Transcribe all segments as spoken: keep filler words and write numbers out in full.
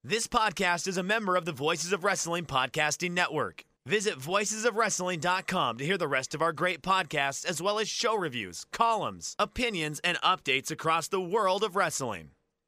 This podcast is a member of the Voices of Wrestling Podcasting Network. Visit voices of wrestling dot com to hear the rest of our great podcasts, as well as show reviews, columns, opinions, and updates across the world of wrestling.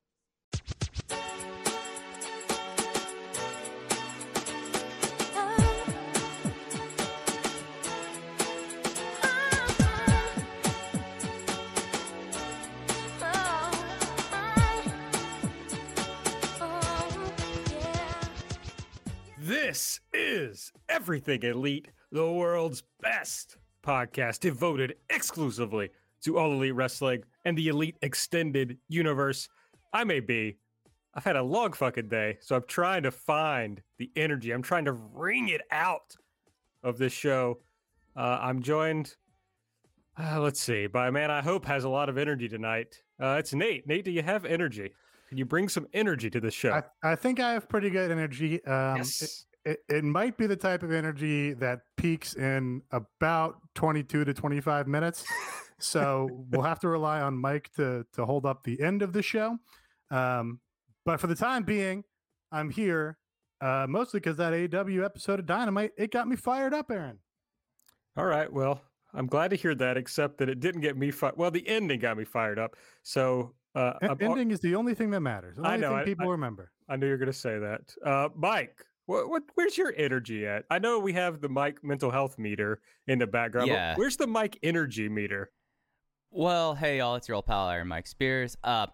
This is Everything Elite, the world's best podcast devoted exclusively to All Elite Wrestling and the Elite Extended Universe. I'm A B. I've had a long fucking day, so I'm trying to find the energy. I'm trying to wring it out of this show. Uh, I'm joined, uh, let's see, by a man I hope has a lot of energy tonight. Uh, it's Nate. Nate, do you have energy? Can you bring some energy to the show? I, I think I have pretty good energy. Um, yes. it, it, it might be the type of energy that peaks in about twenty-two to twenty-five minutes. So we'll have to rely on Mike to to hold up the end of the show. Um, but for the time being, I'm here uh, mostly because that A E W episode of Dynamite, it got me fired up, Aaron. All right. Well, I'm glad to hear that, except that it didn't get me fired. Well, the ending got me fired up. So uh, E- ending is the only thing that matters. The only I know. thing I, people I, remember. I knew you were going to say that. Uh, Mike, what, what? Where's your energy at? I know we have the Mike mental health meter in the background. Yeah. But where's the Mike energy meter? Well, hey y'all, it's your old pal Iron Mike Spears. Uh,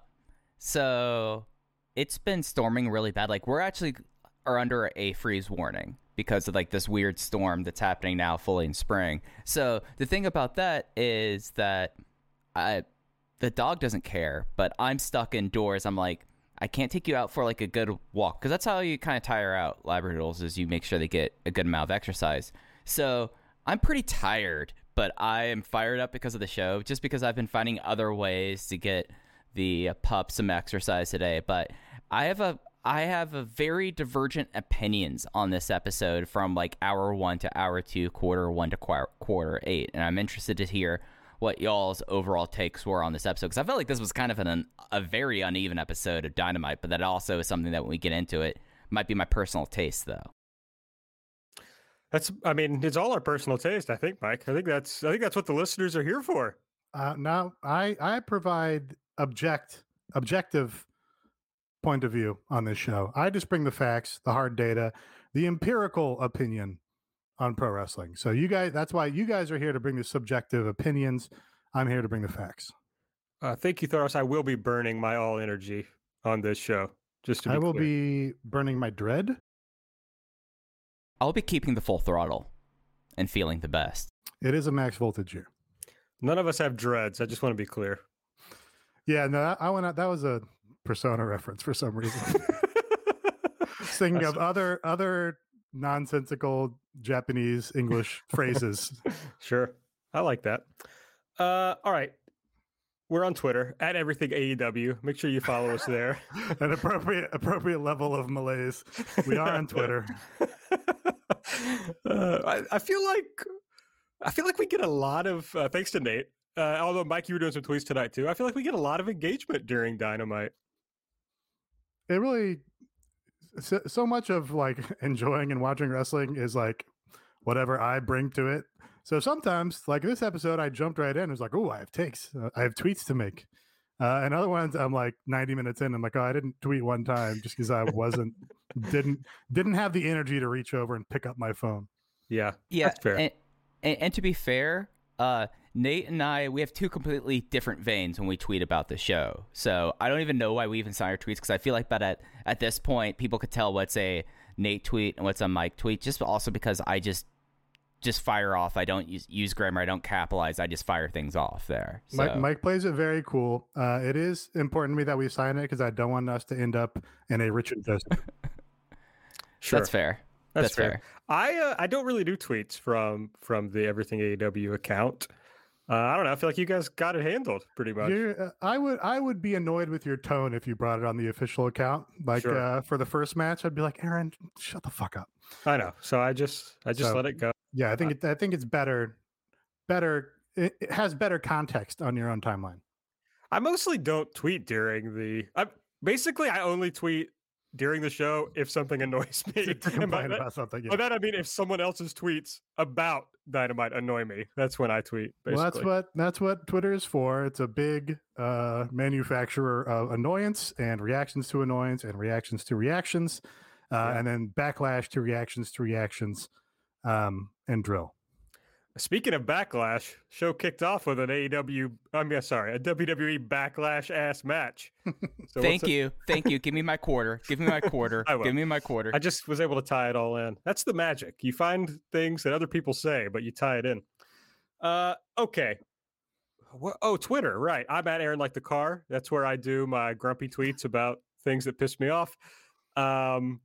so it's been storming really bad. Like we're actually are under a freeze warning because of like this weird storm that's happening now fully in spring. So the thing about that is that I, the dog doesn't care, but I'm stuck indoors. I'm like, I can't take you out for like a good walk because that's how you kind of tire out Labradoodles is you make sure they get a good amount of exercise. So I'm pretty tired, but I am fired up because of the show, just because I've been finding other ways to get the pup some exercise today. But I have a I have a very divergent opinions on this episode from like hour one to hour two, quarter one to qu- quarter eight, and I'm interested to hear what y'all's overall takes were on this episode, because I felt like this was kind of an a very uneven episode of Dynamite, but that also is something that when we get into it might be my personal taste, though. That's, I mean, it's all our personal taste, I think, Mike. I think that's, I think that's what the listeners are here for. Uh, now, I I provide object objective point of view on this show. I just bring the facts, the hard data, the empirical opinion on pro wrestling. So you guys, that's why you guys are here to bring the subjective opinions. I'm here to bring the facts. Uh, thank you, Thoros. I will be burning my all energy on this show. Just to be I will clear. be burning my dread. I'll be keeping the full throttle and feeling the best. It is a max voltage year. None of us have dreads. I just want to be clear. Yeah, no, I, I went out. That was a Persona reference for some reason. Thinking of other other nonsensical Japanese English phrases. Sure. I like that. Uh, all right. We're on Twitter at everything A E W. Make sure you follow us there. An appropriate appropriate level of malaise. We are on Twitter. uh, I, I feel like I feel like we get a lot of uh, thanks to Nate. Uh, although Mike, you were doing some tweets tonight too. I feel like we get a lot of engagement during Dynamite. It really so, so much of like enjoying and watching wrestling is like whatever I bring to it. So sometimes, like this episode, I jumped right in. It was like, oh, I have takes. Uh, I have tweets to make. Uh, and other ones, I'm like ninety minutes in. I'm like, oh, I didn't tweet one time just because I wasn't, didn't, didn't have the energy to reach over and pick up my phone. Yeah, Yeah, that's fair. And, and, and to be fair, uh, Nate and I, we have two completely different veins when we tweet about the show. So I don't even know why we even sign our tweets, because I feel like that at, at this point, people could tell what's a Nate tweet and what's a Mike tweet, just also because I just just fire off. I don't use, use grammar. I don't capitalize. I just fire things off there. So. Mike, Mike plays it very cool. Uh, it is important to me that we sign it because I don't want us to end up in a Richard Joseph. Sure. That's fair. That's, That's fair. fair. I uh, I don't really do tweets from from the Everything A E W account. Uh, I don't know. I feel like you guys got it handled pretty much. You're, uh, I would I would be annoyed with your tone if you brought it on the official account. Like Sure. uh, for the first match, I'd be like, Aaron, shut the fuck up. I know. So I just I just So, let it go. Yeah, I think it, I think it's better, better. It, it has better context on your own timeline. I mostly don't tweet during the. I basically I only tweet during the show if something annoys me. To And by complain that, about something. by Yeah. that I mean if someone else's tweets about Dynamite annoy me, that's when I tweet. Basically. Well, that's what that's what Twitter is for. It's a big uh, manufacturer of annoyance and reactions to annoyance and reactions to reactions, uh, Yeah. and then backlash to reactions to reactions, um, and drill. Speaking of backlash, show kicked off with an A E W. I mean, sorry, a W W E backlash ass match. So Thank what's it- you. Thank you. Give me my quarter. Give me my quarter. I will. Give me my quarter. I just was able to tie it all in. That's the magic. You find things that other people say, but you tie it in. Uh, okay. Wha- Oh, Twitter, right. I'm at Aaron Like the Car. That's where I do my grumpy tweets about things that piss me off. Um,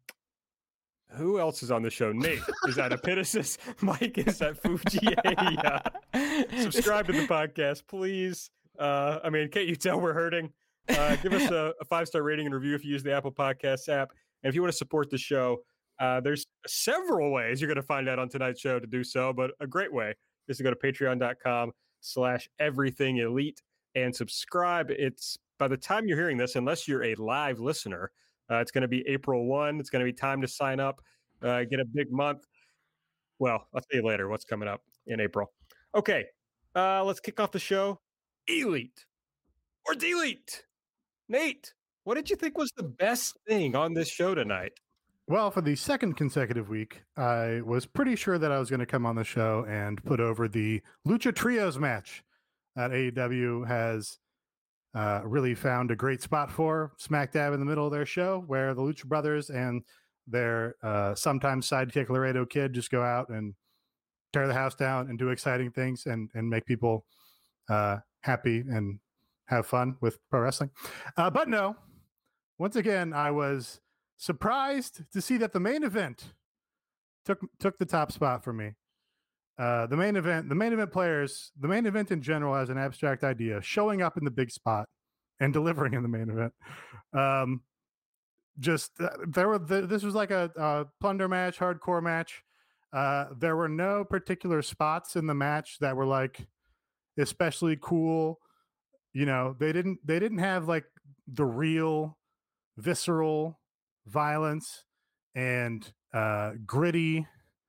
who else is on the show? Nate is at Epitasis. Mike is at Fujiya. Subscribe to the podcast, please. Uh, I mean, can't you tell we're hurting? Uh, give us a, a five-star rating and review if you use the Apple Podcasts app. And if you want to support the show, uh, there's several ways you're going to find out on tonight's show to do so, but a great way is to go to patreon.com slash everything elite and subscribe. It's by the time you're hearing this, unless you're a live listener, uh, it's going to be April first. It's going to be time to sign up, uh, get a big month. Well, I'll tell you later what's coming up in April. Okay, uh, let's kick off the show. Elite or delete? Nate, what did you think was the best thing on this show tonight? Well, for the second consecutive week, I was pretty sure that I was going to come on the show and put over the Lucha Trios match that A E W has uh, really found a great spot for, smack dab in the middle of their show, where the Lucha Brothers and their uh, sometimes sidekick Laredo Kid just go out and tear the house down and do exciting things and, and make people uh, happy and have fun with pro wrestling. Uh, but no, once again, I was surprised to see that the main event took took the top spot for me. Uh, the main event, the main event players, the main event in general as an abstract idea, showing up in the big spot and delivering in the main event. Um, just uh, there were the, this was like a, a plunder match, hardcore match. Uh, there were no particular spots in the match that were like especially cool. You know, they didn't they didn't have like the real visceral violence and uh gritty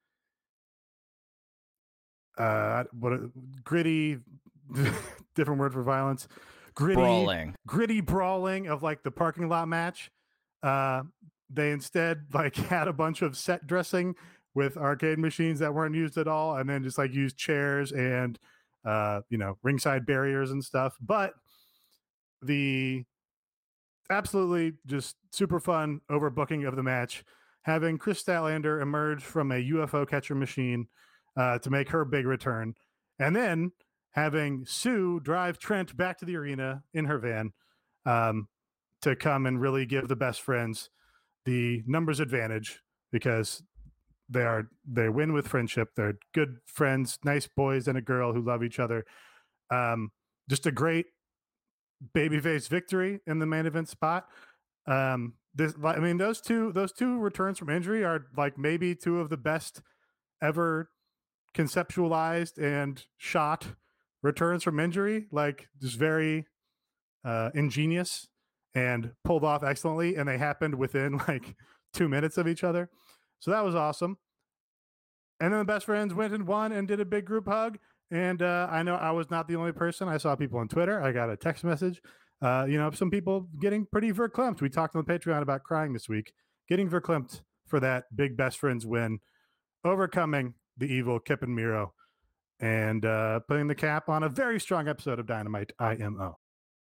uh what a- gritty different word for violence gritty Brawling. gritty brawling of like the parking lot match. Uh they instead like had a bunch of set dressing with arcade machines that weren't used at all, and then just like used chairs and uh you know ringside barriers and stuff. But the absolutely just super fun overbooking of the match, having Chris Statlander emerge from a U F O catcher machine uh, to make her big return, and then having Sue drive Trent back to the arena in her van um, to come and really give the best friends the numbers advantage, because they are they win with friendship. They're good friends, nice boys and a girl who love each other. Um, just a great babyface victory in the main event spot. Um, this, I mean, those two, those two returns from injury are like maybe two of the best ever conceptualized and shot returns from injury. Like just very uh, ingenious and pulled off excellently, and they happened within like two minutes of each other. So that was awesome. And then the best friends went and won and did a big group hug. And uh, I know I was not the only person. I saw people on Twitter. I got a text message. Uh, you know, some people getting pretty verklempt. We talked on the Patreon about crying this week. Getting verklempt for that big best friends win, overcoming the evil Kip and Miro, and uh, putting the cap on a very strong episode of Dynamite I M O.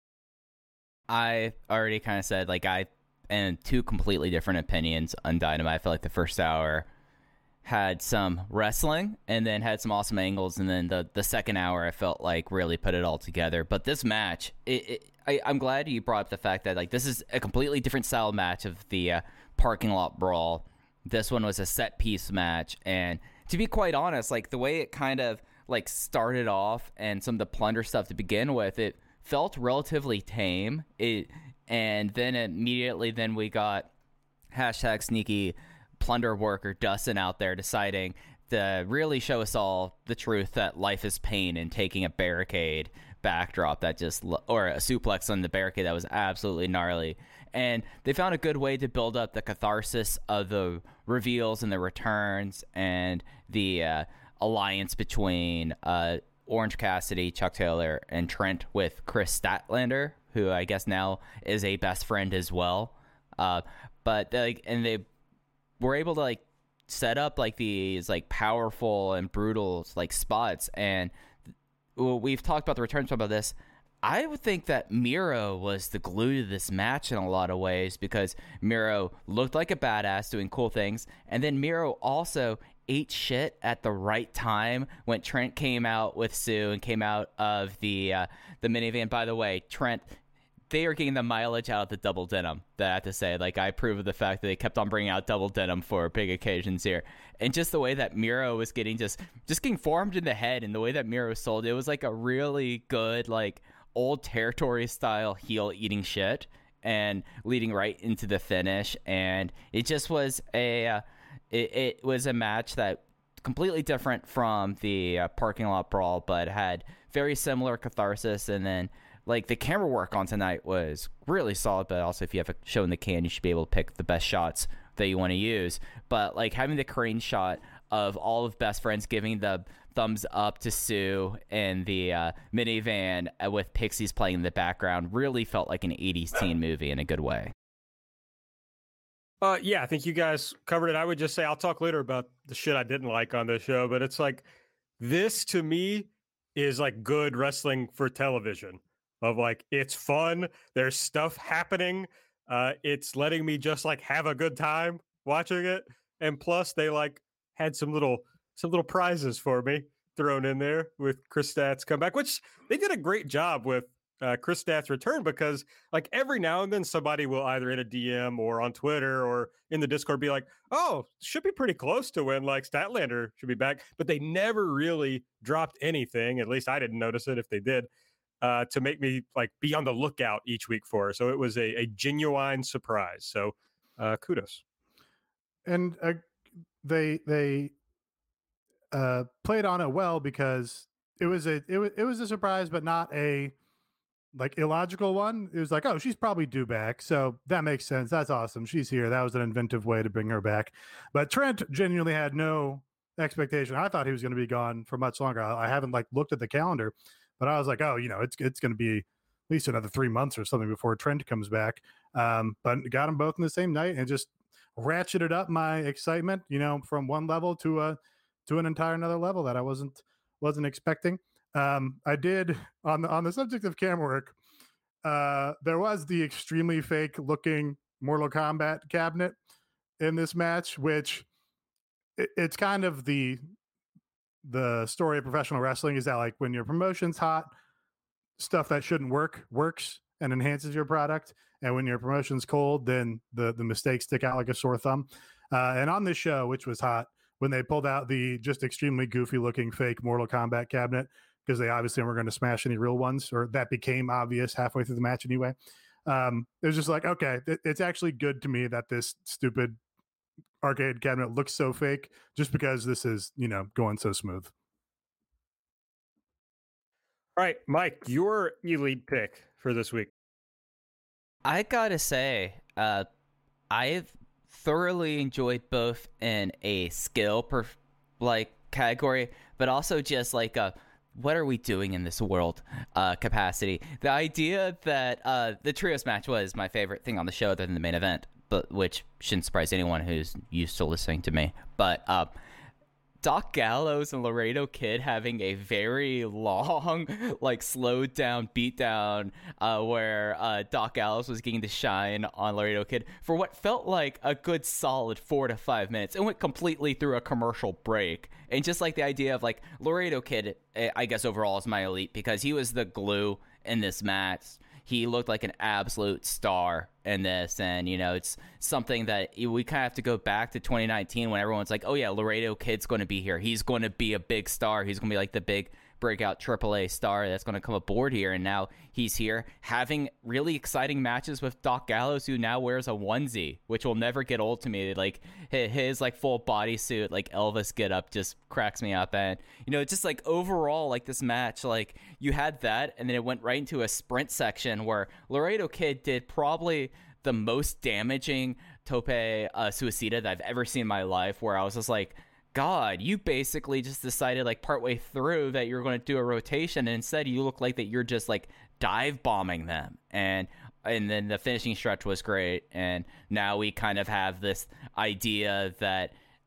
I already kind of said, like, I and two completely different opinions on Dynamite. I feel like the first hour had some wrestling and then had some awesome angles, and then the, the second hour I felt like really put it all together. But this match, it, it, I, I'm glad you brought up the fact that like this is a completely different style match of the uh, parking lot brawl. This one was a set piece match, and to be quite honest, like the way it kind of like started off and some of the plunder stuff to begin with, it felt relatively tame. It and then immediately then we got hashtag sneaky plunder worker Dustin out there deciding to really show us all the truth that life is pain, and taking a barricade backdrop that just or a suplex on the barricade that was absolutely gnarly. And they found a good way to build up the catharsis of the reveals and the returns and the uh, alliance between uh, Orange Cassidy, Chuck Taylor, and Trent with Chris Statlander, who I guess now is a best friend as well. Uh, but like, and they were able to like set up like these like powerful and brutal like spots. And well, we've talked about the returns about this. I would think that Miro was the glue to this match in a lot of ways, because Miro looked like a badass doing cool things. And then Miro also ate shit at the right time when Trent came out with Sue and came out of the uh, the minivan. By the way, Trent, they are getting the mileage out of the double denim, that I have to say. Like, I approve of the fact that they kept on bringing out double denim for big occasions here. And just the way that Miro was getting just, just getting formed in the head, and the way that Miro sold, it was like a really good, like, old territory style heel eating shit and leading right into the finish. And it just was a uh, it, it was a match that completely different from the uh, parking lot brawl, but had very similar catharsis. And then like the camera work on tonight was really solid, but also if you have a show in the can, you should be able to pick the best shots that you want to use. But like having the crane shot of all of Best Friends giving the thumbs up to Sue in the uh, minivan with Pixies playing in the background really felt like an eighties teen movie in a good way. Uh, yeah, I think you guys covered it. I would just say I'll talk later about the shit I didn't like on this show, but it's like this to me is like good wrestling for television. Of like, it's fun, there's stuff happening, uh, it's letting me just like have a good time watching it, and plus they like had some little some little prizes for me thrown in there with Chris Stat's comeback, which they did a great job with uh, Chris Stat's return, because like every now and then somebody will either in a D M or on Twitter or in the Discord be like, oh, should be pretty close to when like Statlander should be back, but they never really dropped anything. At least I didn't notice it if they did. Uh, to make me like be on the lookout each week for her. So it was a, a genuine surprise. So uh, kudos. And uh, they they uh, played on it well, because it was a it was it was a surprise, but not a like illogical one. It was like, oh, she's probably due back, so that makes sense. That's awesome. She's here. That was an inventive way to bring her back. But Trent genuinely had no expectation. I thought he was going to be gone for much longer. I, I haven't like looked at the calendar. But I was like, oh, you know, it's it's going to be at least another three months or something before Trent comes back. Um, but got them both in the same night and just ratcheted up my excitement, you know, from one level to a to an entire another level that I wasn't wasn't expecting. Um, I did on the on the subject of camera work. Uh, there was the extremely fake looking Mortal Kombat cabinet in this match, which it, it's kind of the. The story of professional wrestling is that like when your promotion's hot, stuff that shouldn't work works and enhances your product, and when your promotion's cold, then the the mistakes stick out like a sore thumb. Uh, and on this show, which was hot, when they pulled out the just extremely goofy looking fake Mortal Kombat cabinet, because they obviously weren't going to smash any real ones, or that became obvious halfway through the match anyway. Um, it was just like, okay, it, it's actually good to me that this stupid arcade cabinet looks so fake, just because this is, you know, going so smooth. All right, Mike, your elite pick for this week. I gotta say, uh, I've thoroughly enjoyed both in a skill per like category, but also just like a what are we doing in this world uh, capacity. The idea that uh, the trios match was my favorite thing on the show other than the main event, but which shouldn't surprise anyone who's used to listening to me. But uh, Doc Gallows and Laredo Kid having a very long, like slowed down beatdown uh, where uh, Doc Gallows was getting to shine on Laredo Kid for what felt like a good solid four to five minutes. It went completely through a commercial break. And just like the idea of like Laredo Kid, I guess overall is my elite because he was the glue in this match. He looked like an absolute star in this, and, you know, it's something that we kind of have to go back to twenty nineteen when everyone's like, oh, yeah, Laredo Kid's going to be here. He's going to be a big star. He's going to be like the big breakout triple A star that's going to come aboard here, and now he's here having really exciting matches with Doc Gallows, who now wears a onesie, which will never get old to me. Like his like full bodysuit, like Elvis get up, just cracks me up. And, you know, just like overall, like this match, like you had that, and then it went right into a sprint section where Laredo Kid did probably the most damaging tope uh, suicida that I've ever seen in my life, where I was just like, God, you basically just decided like partway through that you're going to do a rotation, and instead you look like that you're just like dive bombing them. And and then the finishing stretch was great. And now we kind of have this idea that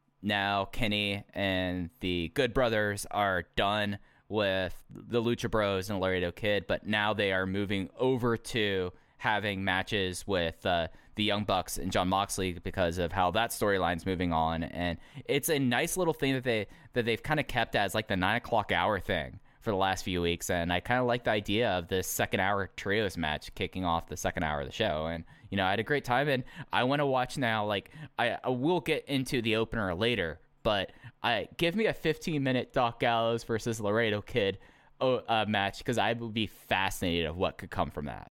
now Kenny and the Good Brothers are done with the Lucha Bros and Laredo Kid, but now they are moving over to having matches with uh, the Young Bucks and John Moxley because of how that storyline's moving on. And it's a nice little thing that they that they've kind of kept as like the nine o'clock hour thing for the last few weeks. And I kind of like the idea of this second hour trios match kicking off the second hour of the show. And you know, I had a great time, and I want to watch now. Like I, I will get into the opener later, but I give me a fifteen minute Doc Gallows versus Laredo Kid uh, match, because I would be fascinated of what could come from that.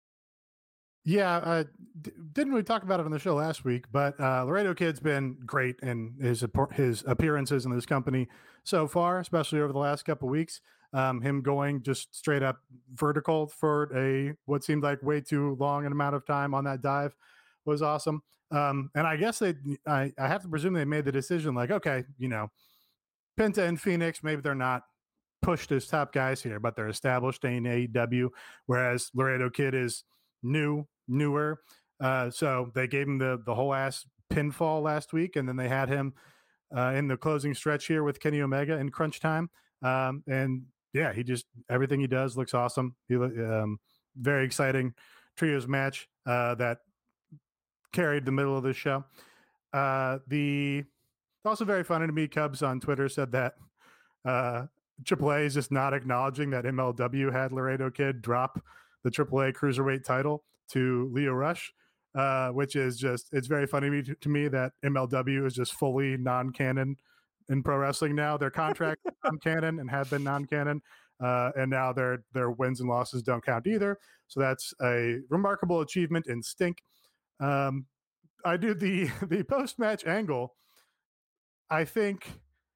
Yeah, uh, d- didn't really talk about it on the show last week, but uh, Laredo Kid's been great in his his appearances in this company so far, especially over the last couple of weeks. Um, him going just straight up vertical for a what seemed like way too long an amount of time on that dive was awesome. Um, and I guess they, I, I have to presume they made the decision like, okay, you know, Penta and Phoenix, maybe they're not pushed as top guys here, but they're established in A E W, whereas Laredo Kid is new, newer. Uh, so they gave him the the whole ass pinfall last week, and then they had him uh, in the closing stretch here with Kenny Omega in Crunch Time. Um, and yeah, he just everything he does looks awesome. He um, very exciting trios match uh, that carried the middle of the show. Uh, the it's also very funny to me. Cubs on Twitter said that uh, Triple A is just not acknowledging that M L W had Laredo Kid drop the Triple A Cruiserweight title to Leo Rush, uh, which is just, it's very funny to, to me that M L W is just fully non-canon in pro wrestling now. Their contract is non-canon and have been non-canon, uh, and now their their wins and losses don't count either. So that's a remarkable achievement in Stink. Um, I do the the post-match angle. I think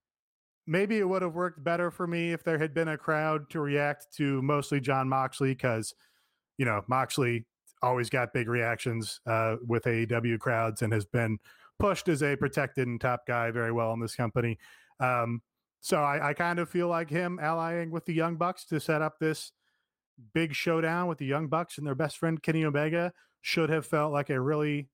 maybe it would have worked better for me if there had been a crowd to react to mostly John Moxley, because, you know, Moxley always got big reactions uh, with A E W crowds and has been pushed as a protected and top guy very well in this company. Um, so I, I kind of feel like him allying with the Young Bucks to set up this big showdown with the Young Bucks and their best friend Kenny Omega should have felt like a really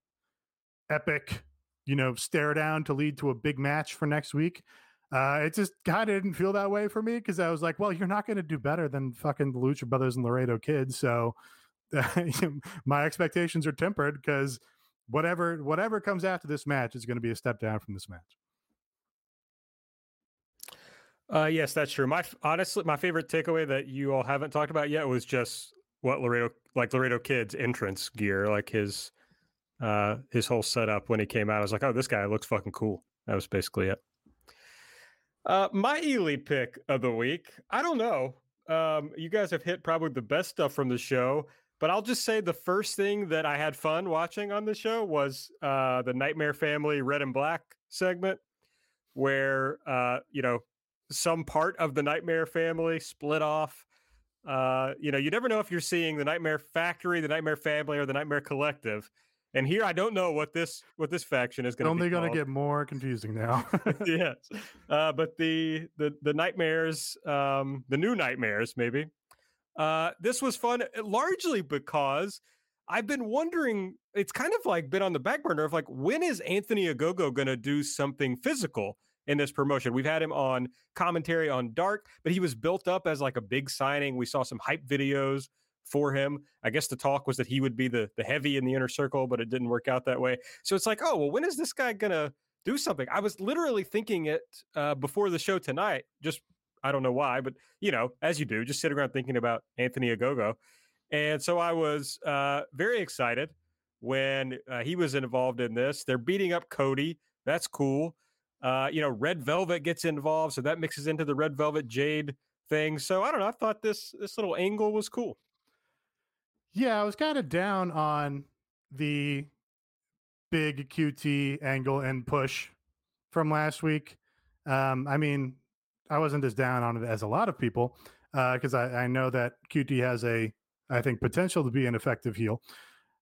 epic, you know, stare down to lead to a big match for next week. Uh, it just kind of didn't feel that way for me, because I was like, well, you're not going to do better than fucking the Lucha Brothers and Laredo Kid. So uh, my expectations are tempered, because whatever whatever comes after this match is going to be a step down from this match. Uh, yes, that's true. My honestly, my favorite takeaway that you all haven't talked about yet was just what Laredo, like Laredo Kid's entrance gear, like his uh, his whole setup when he came out. I was like, oh, this guy looks fucking cool. That was basically it. Uh, my elite pick of the week, I don't know. Um, you guys have hit probably the best stuff from the show, but I'll just say the first thing that I had fun watching on the show was uh, the Nightmare Family Red and Black segment, where, uh, you know, some part of the Nightmare Family split off. Uh, you know, you never know if you're seeing the Nightmare Factory, the Nightmare Family, or the Nightmare Collective. And here, I don't know what this what this faction is going to be. Only going to get more confusing now. Yes, uh, but the the the Nightmares, um, the new Nightmares, maybe. Uh, this was fun, largely because I've been wondering. It's kind of like been on the back burner of like, when is Anthony Ogogo going to do something physical in this promotion? We've had him on commentary on Dark, but he was built up as like a big signing. We saw some hype videos for him. I guess the talk was that he would be the the heavy in the inner circle, but it didn't work out that way. So it's like, oh, well, when is this guy gonna do something? I was literally thinking it uh, before the show tonight. Just, I don't know why, but you know, as you do, just sit around thinking about Anthony Ogogo. And so I was uh, very excited when uh, he was involved in this. They're beating up Cody. That's cool. Uh, you know, Red Velvet gets involved, so that mixes into the Red Velvet Jade thing. So I don't know. I thought this this little angle was cool. Yeah, I was kind of down on the big Q T angle and push from last week. Um, I mean, I wasn't as down on it as a lot of people, because uh, I, I know that Q T has a, I think, potential to be an effective heel.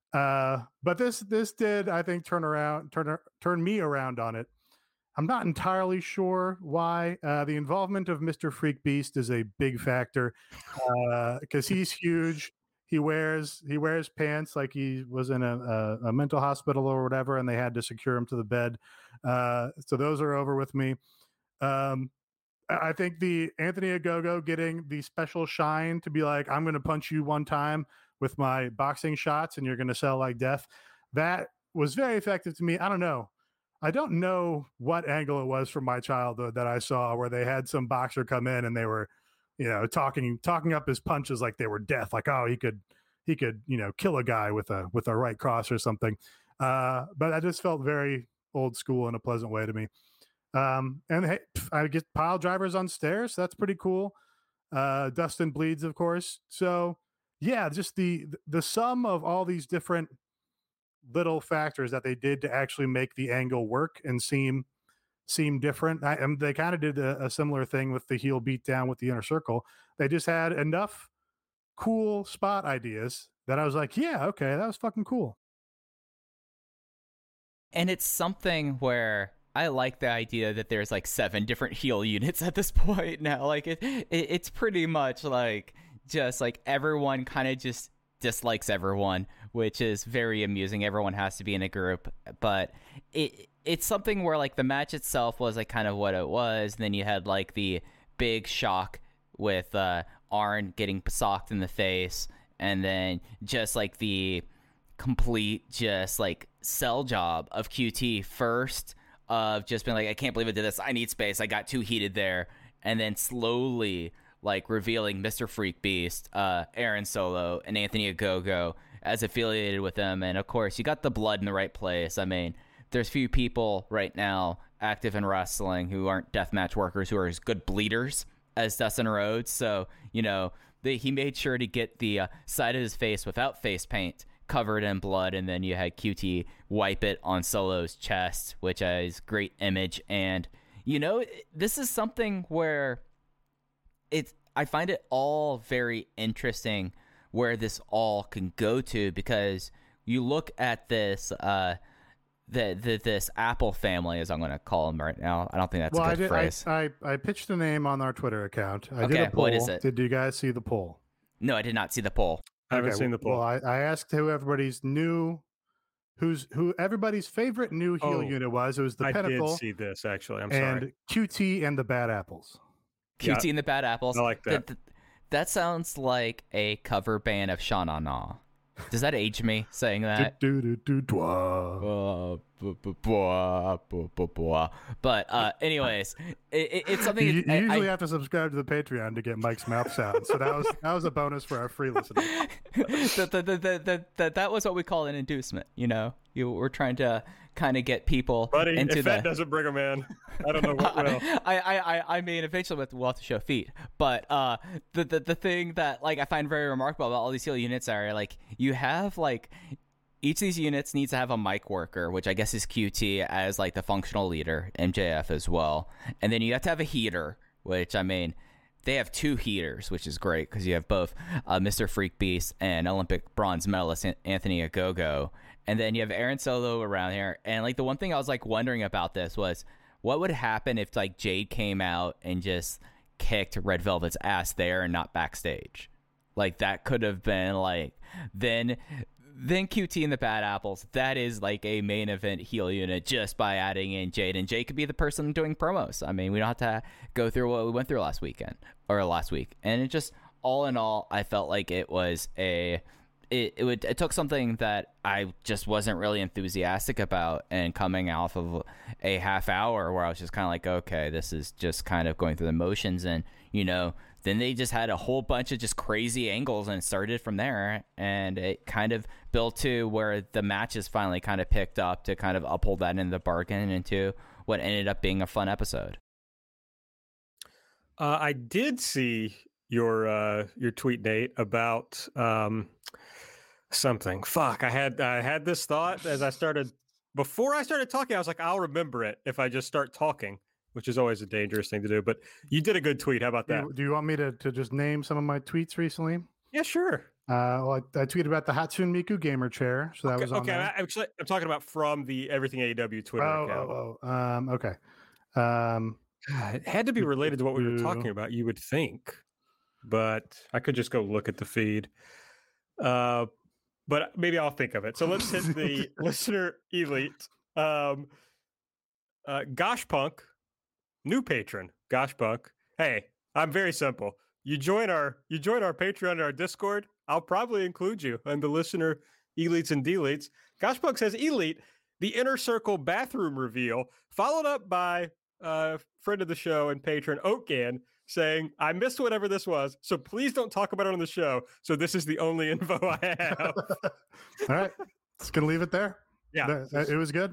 Uh, but this this did, I think, turn around, turn turn me around on it. I'm not entirely sure why. Uh, the involvement of Mister Freak Beast is a big factor because uh, he's huge. He wears he wears pants like he was in a, a, a mental hospital or whatever, and they had to secure him to the bed. Uh, so those are over with me. Um, I think the Anthony Ogogo getting the special shine to be like, I'm going to punch you one time with my boxing shots and you're going to sell like death. That was very effective to me. I don't know. I don't know what angle it was from my childhood that I saw where they had some boxer come in and they were, you know, talking, talking up his punches like they were death. Like, oh, he could, he could, you know, kill a guy with a, with a right cross or something. Uh, but I just felt very old school in a pleasant way to me. Um, and hey, I get pile drivers on stairs. That's pretty cool. Uh, Dustin bleeds, of course. So yeah, just the, the sum of all these different little factors that they did to actually make the angle work and seem, seem different. I, and they kind of did a, a similar thing with the heel beatdown with the inner circle. They just had enough cool spot ideas that I was like, yeah, okay, that was fucking cool. And it's something where I like the idea that there's like seven different heel units at this point now. Like it, it it's pretty much like just like everyone kind of just dislikes everyone, which is very amusing. Everyone has to be in a group, but it it's something where like the match itself was like kind of what it was. And then you had like the big shock with uh, Arn getting socked in the face, and then just like the complete just like sell job of Q T first. Of just being like, I can't believe I did this. I need space. I got too heated there. And then slowly, like, revealing Mister Freak Beast, uh, Aaron Solo, and Anthony Ogogo as affiliated with them. And, of course, you got the blood in the right place. I mean, there's few people right now active in wrestling who aren't deathmatch workers who are as good bleeders as Dustin Rhodes. So, you know, they, he made sure to get the uh, side of his face without face paint covered in blood, and then you had Q T wipe it on Solo's chest, which is great image. And you know, this is something where it's I find it all very interesting where this all can go to, because you look at this uh the, the this Apple family, as I'm going to call them right now. I don't think that's well, a good I did, phrase. I, I I pitched a name on our Twitter account. I okay, did a poll. What is it? Did you guys see the poll? No, I did not see the poll. I haven't okay, seen the poll. Well, I, I asked who everybody's new, who's who everybody's favorite new heel Oh, unit was. It was the I Pinnacle did see this, actually. I'm and sorry. Q T and the Bad Apples. Q T Yeah, and the Bad Apples. I like that. That, that sounds like a cover band of Sha Na Na. Does that age me saying that? Do, do, do, do, dwa. Uh, bu- bu- bua, bu- bu- bua. But uh, anyways, it, it, it's something You, you I- usually I- have to subscribe to the Patreon to get Mike's mouth sound. So that was that was a bonus for our free listeners. that, that, that, that, that, that was what we call an inducement. You know, you we're trying to kind of get people Buddy, into if the. that doesn't bring them in, I don't know what will. I, I, I, I mean, eventually we'll have to show feet. But uh, the, the the thing that like I find very remarkable about all these heel units are like you have like each of these units needs to have a mic worker, which I guess is Q T as like the functional leader, M J F as well, and then you have to have a heater, which I mean. They have two heaters, which is great because you have both uh, Mister Freak Beast and Olympic bronze medalist Anthony Ogogo. And then you have Aaron Solo around here. And like the one thing I was like wondering about this was what would happen if like Jade came out and just kicked Red Velvet's ass there and not backstage? Like that could have been like then then Q T and the Bad Apples. That is like a main event heel unit just by adding in Jade, and Jade could be the person doing promos. I mean, we don't have to go through what we went through last weekend or last week. And it just all in all, I felt like it was a it it, would, it took something that I just wasn't really enthusiastic about, and coming off of a half hour where I was just kind of like, okay, this is just kind of going through the motions, and you know. Then they just had a whole bunch of just crazy angles, and it started from there, and it kind of built to where the matches finally kind of picked up to kind of uphold that in the bargain into what ended up being a fun episode. Uh, I did see your uh, your tweet, Nate, about um, something. Fuck, I had I had this thought as I started before I started talking. I was like, I'll remember it if I just start talking, which is always a dangerous thing to do. But you did a good tweet. How about Do that? you, do you want me to, to just name some of my tweets recently? Yeah, sure. Uh, well, I, I tweeted about the Hatsune Miku gamer chair, so that okay, was on okay. there. I, actually, I'm talking about from the Everything A E W Twitter oh, account. oh, oh, um, okay. Um, God, it had to be related to what we were talking about, you would think, but I could just go look at the feed. Uh, but maybe I'll think of it. So let's hit the listener elite. Um, uh, Gosh Punk, new patron, Gosh Punk. Hey, I'm very simple. You join our you join our Patreon and our Discord, I'll probably include you in the listener elites and deletes. Gosh Punk says elite, the Inner Circle bathroom reveal, followed up by uh friend of the show and patron Oatgan saying, I missed whatever this was, so please don't talk about it on the show. So this is the only info I have. All right. Just gonna leave it there. Yeah. That- it was good.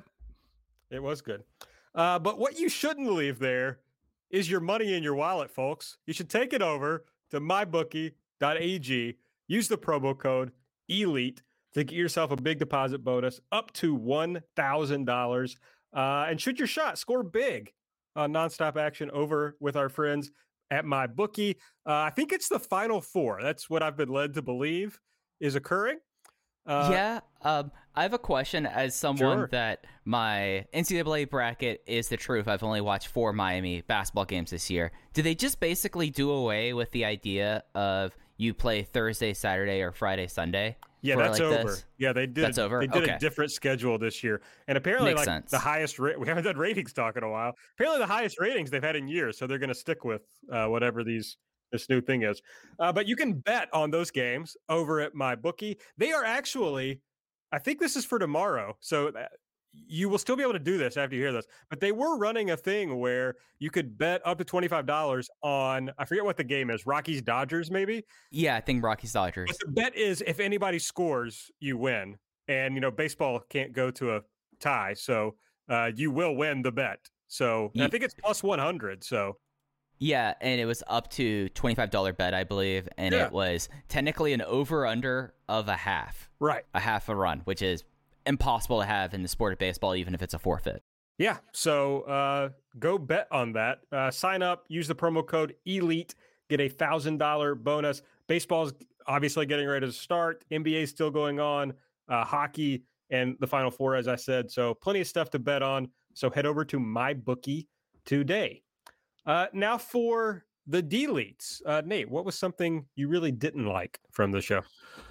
It was good. Uh, but what you shouldn't leave there is your money in your wallet, folks. You should take it over to my bookie dot a g. Use the promo code ELITE to get yourself a big deposit bonus up to one thousand dollars. Uh, and shoot your shot. Score big on nonstop action over with our friends at MyBookie. Uh, I think it's the Final Four. That's what I've been led to believe is occurring. Uh, yeah, um, I have a question as someone Sure. that my N C double A bracket is the truth. I've only watched four Miami basketball games this year. Do they just basically do away with the idea of you play Thursday, Saturday, or Friday, Sunday? Yeah, for that's like over. this? Yeah, they did. That's over? They did Okay. a different schedule this year, and apparently, Makes like sense. the highest rate. We haven't done ratings talk in a while. Apparently, the highest ratings they've had in years. So they're going to stick with uh, whatever these this new thing is. Uh, but you can bet on those games over at MyBookie. They are actually, I think this is for tomorrow. So uh, you will still be able to do this after you hear this. But they were running a thing where you could bet up to twenty-five dollars on, I forget what the game is, Rockies Dodgers maybe. Yeah, I think Rockies Dodgers. But the bet is if anybody scores, you win. And, you know, baseball can't go to a tie. So uh, you will win the bet. So and I Ye- think it's plus one hundred. So Yeah, and it was up to twenty-five dollars bet, I believe, and Yeah. it was technically an over-under of a half, right. a half a run, which is impossible to have in the sport of baseball, even if it's a forfeit. Yeah. So uh, go bet on that. Uh, sign up, use the promo code ELITE, get a one thousand dollars bonus. Baseball's obviously getting ready to start. N B A is still going on. Uh, hockey and the Final Four, as I said. So plenty of stuff to bet on. So head over to MyBookie today. Uh, now for the deletes. Uh, Nate, what was something you really didn't like from the show?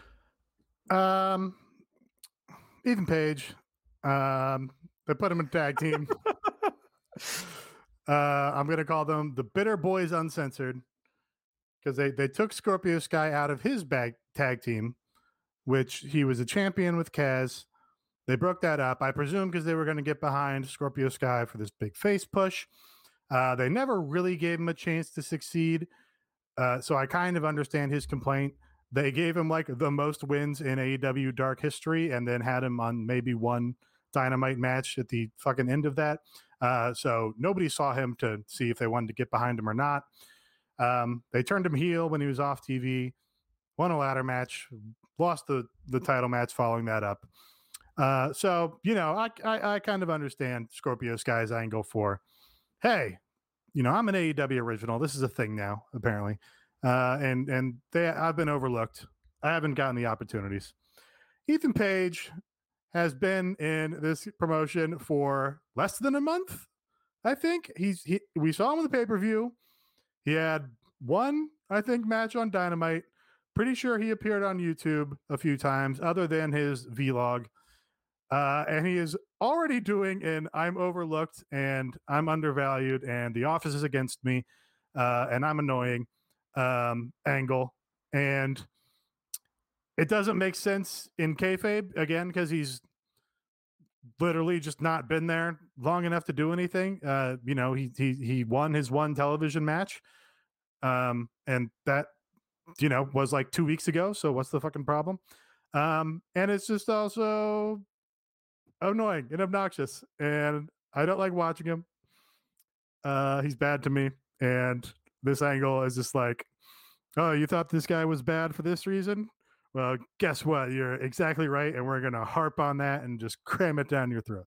Um, Ethan Page. Um, they put him in tag team. uh, I'm gonna call them the Bitter Boys Uncensored because they they took Scorpio Sky out of his bag tag team, which he was a champion with Kaz. They broke that up, I presume, because they were going to get behind Scorpio Sky for this big face push. Uh, they never really gave him a chance to succeed. Uh, so I kind of understand his complaint. They gave him like the most wins in A E W Dark history and then had him on maybe one Dynamite match at the fucking end of that. Uh, so nobody saw him to see if they wanted to get behind him or not. Um, they turned him heel when he was off T V, won a ladder match, lost the, the title match following that up. Uh, so, you know, I, I, I kind of understand Scorpio Sky's angle for, hey, you know, I'm an A E W original. This is a thing now, apparently. Uh, and, and they, I've been overlooked. I haven't gotten the opportunities. Ethan Page has been in this promotion for less than a month. I think he's, he, we saw him in the pay-per-view. He had one, I think, match on Dynamite. Pretty sure he appeared on YouTube a few times other than his vlog. Uh, and he is already doing an I'm overlooked and I'm undervalued and the office is against me uh, and I'm annoying um, angle. And it doesn't make sense in kayfabe, again, because he's literally just not been there long enough to do anything. Uh, you know, he, he, he won his one television match. Um, and that, you know, was like two weeks ago. So what's the fucking problem? Um, and it's just also annoying and obnoxious, and I don't like watching him. Uh, he's bad to me, and this angle is just like, oh, you thought this guy was bad for this reason? Well, guess what? You're exactly right, and we're gonna harp on that and just cram it down your throat.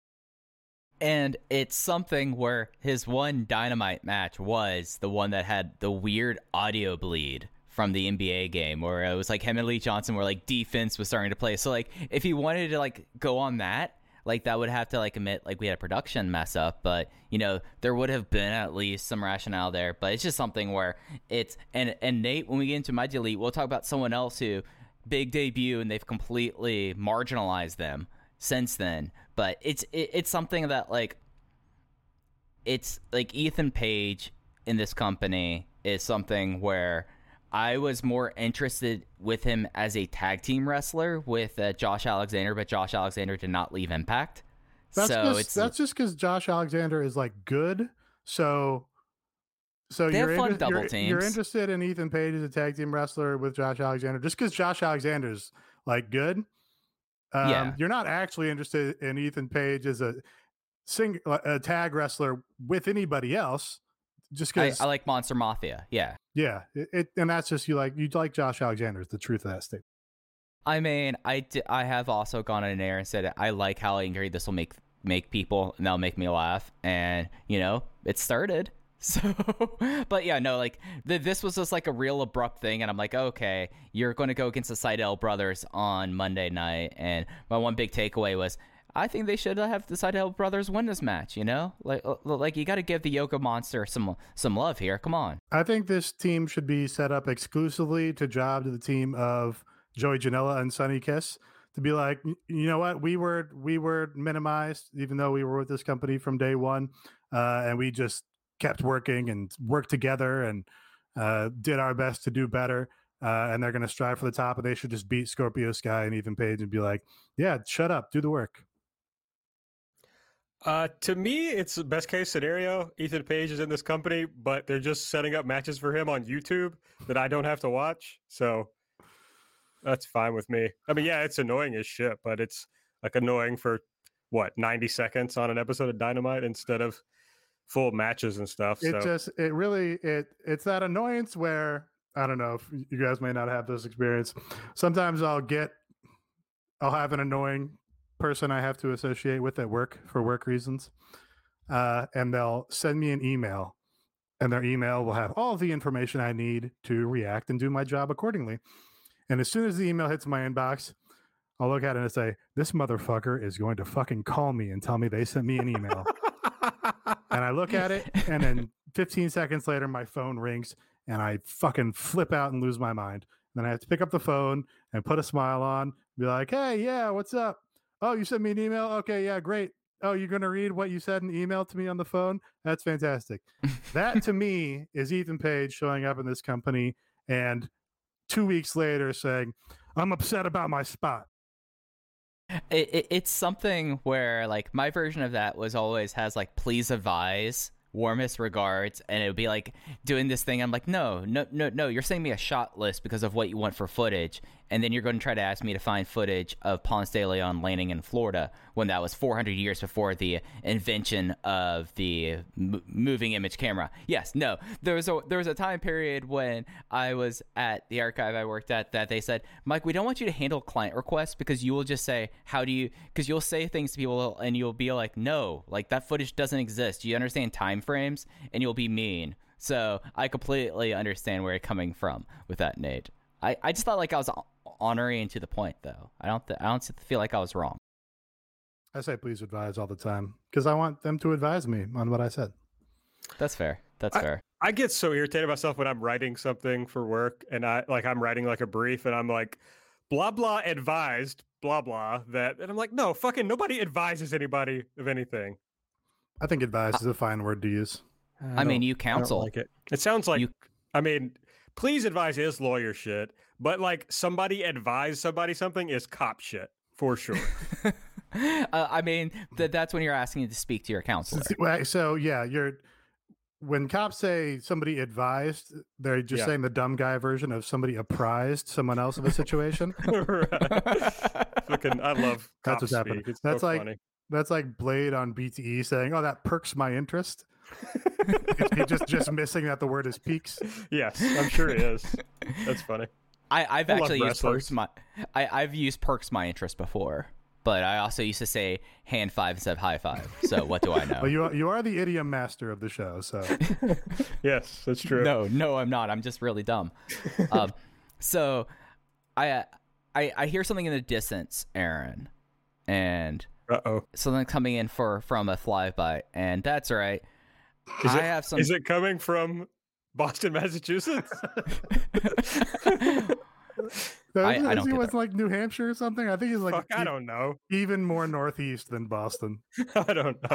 And it's something where his one Dynamite match was the one that had the weird audio bleed from the N B A game, where it was like him and Lee Johnson where like defense was starting to play. So like if he wanted to like go on that, like that would have to like admit like we had a production mess up, but you know there would have been at least some rationale there. But it's just something where it's and and Nate, when we get into my delete, we'll talk about someone else who big debut and they've completely marginalized them since then. But it's it, it's something that like it's like Ethan Page in this company is something where I was more interested with him as a tag team wrestler with uh, Josh Alexander, but Josh Alexander did not leave Impact. That's so just, it's that's just because Josh Alexander is like good. So, so They you're, have fun inter- double you're, teams. you're interested in Ethan Page as a tag team wrestler with Josh Alexander just because Josh Alexander's like good. Um, Yeah. You're not actually interested in Ethan Page as a sing a tag wrestler with anybody else. Just I, because I like Monster Mafia. Yeah. Yeah, it, it and that's just you like you like Josh Alexander is the truth of that statement. I mean, I, d- I have also gone in there and said I like how angry this will make make people and that'll make me laugh. And, you know, it started. So, but yeah, no, like th- this was just like a real abrupt thing. And I'm like, okay, you're going to go against the Seidel brothers on Monday night. And my one big takeaway was, I think they should have the Seidel brothers win this match, you know? Like, like you got to give the Yoga Monster some some love here. Come on. I think this team should be set up exclusively to job to the team of Joey Janela and Sonny Kiss to be like, you know what, we were we were minimized even though we were with this company from day one, uh, and we just kept working and worked together and uh, did our best to do better. Uh, and they're going to strive for the top, and they should just beat Scorpio Sky and Ethan Page and be like, yeah, shut up, do the work. Uh, to me, it's the best case scenario. Ethan Page is in this company, but they're just setting up matches for him on YouTube that I don't have to watch. So that's fine with me. I mean, yeah, it's annoying as shit, but it's like annoying for what, ninety seconds on an episode of Dynamite instead of full matches and stuff. It so just, it really, it it's that annoyance where, I don't know if you guys may not have this experience. Sometimes I'll get, I'll have an annoying person I have to associate with at work for work reasons. Uh, and they'll send me an email, and their email will have all the information I need to react and do my job accordingly. And as soon as the email hits my inbox, I'll look at it and say, this motherfucker is going to fucking call me and tell me they sent me an email. And I look at it, and then fifteen seconds later, my phone rings, and I fucking flip out and lose my mind. Then I have to pick up the phone and put a smile on, be like, hey, yeah, what's up? Oh, you sent me an email? Okay, yeah, great. Oh, you're going to read what you said in the email to me on the phone? That's fantastic. That, to me, is Ethan Page showing up in this company and two weeks later saying, I'm upset about my spot. It, it, it's something where like my version of that was always has like, please advise, warmest regards, and it would be like doing this thing. I'm like, no, no, no, no. You're sending me a shot list because of what you want for footage, and then you're going to try to ask me to find footage of Ponce de Leon landing in Florida when that was four hundred years before the invention of the m- moving image camera. Yes, no. There was a there was a time period when I was at the archive I worked at that they said, Mike, we don't want you to handle client requests because you will just say, how do you? Because you'll say things to people and you'll be like, no, like that footage doesn't exist. You understand time frames, and you'll be mean. So I completely understand where you're coming from with that, Nate. I, I just thought like I was honoring to the point, though. I don't th- I don't feel like I was wrong. I say please advise all the time because I want them to advise me on what I said. That's fair. That's I, fair. I get so irritated myself when I'm writing something for work, and I like I'm writing like a brief, and I'm like, blah blah advised, blah blah that, and I'm like, no, fucking nobody advises anybody of anything. I think advise is a fine word to use. I, I mean, you I counsel. don't like it. It sounds like, You- I mean, please advise is lawyer shit, but like somebody advise somebody something is cop shit for sure. uh, I mean, th- that's when you're asking to speak to your counselor. Well, So yeah, you're when cops say somebody advised, they're just Yeah. saying the dumb guy version of somebody apprised someone else of a situation. Right. Fucking, I love cop That's what's speak. happening. It's That's so like funny. that's like Blade on B T E saying, "Oh, that perks my interest." It's it's just just missing that the word is peaks. Yes, I'm sure it is. That's funny. I, I've I love actually used wrestlers. perks my I, I've used perks my interest before. but I also used to say hand five instead of high five. So what do I know? Well, you are, you are the idiom master of the show, so Yes, that's true. No, no, I'm not. I'm just really dumb. um, so I, I I hear something in the distance, Aaron, and Uh-oh. something coming in for from a flyby, and that's right. Is I it, have some. is it coming from Boston, Massachusetts? So I- isn't- I don't isn't he get was like New Hampshire or something. I think he's like Fuck, I e- don't know. even more northeast than Boston. I don't know.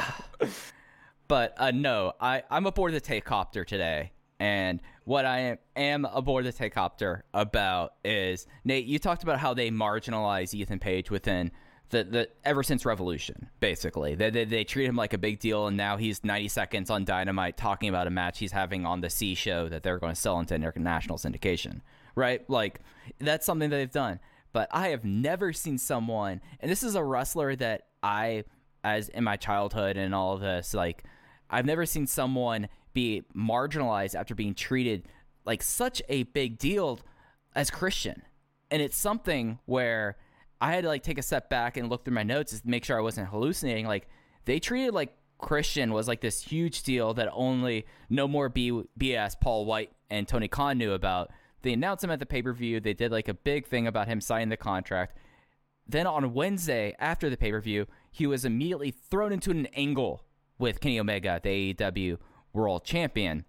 But uh, no, I, I'm aboard the Takecopter today. And what I am, am aboard the Takecopter about is, Nate, you talked about how they marginalize Ethan Page within the, the ever since Revolution, basically. They, they, they treat him like a big deal, and now he's ninety seconds on Dynamite talking about a match he's having on the C show that they're going to sell into international syndication, right? Like, that's something that they've done. But I have never seen someone, and this is a wrestler that I, as in my childhood and all of this, like, I've never seen someone be marginalized after being treated like such a big deal as Christian. And it's something where I had to like take a step back and look through my notes to make sure I wasn't hallucinating. Like, they treated like Christian was like this huge deal that only No More B- BS Paul White and Tony Khan knew about. They announced him at the pay-per-view. They did like a big thing about him signing the contract. Then on Wednesday after the pay-per-view, he was immediately thrown into an angle with Kenny Omega, the A E W World Champion.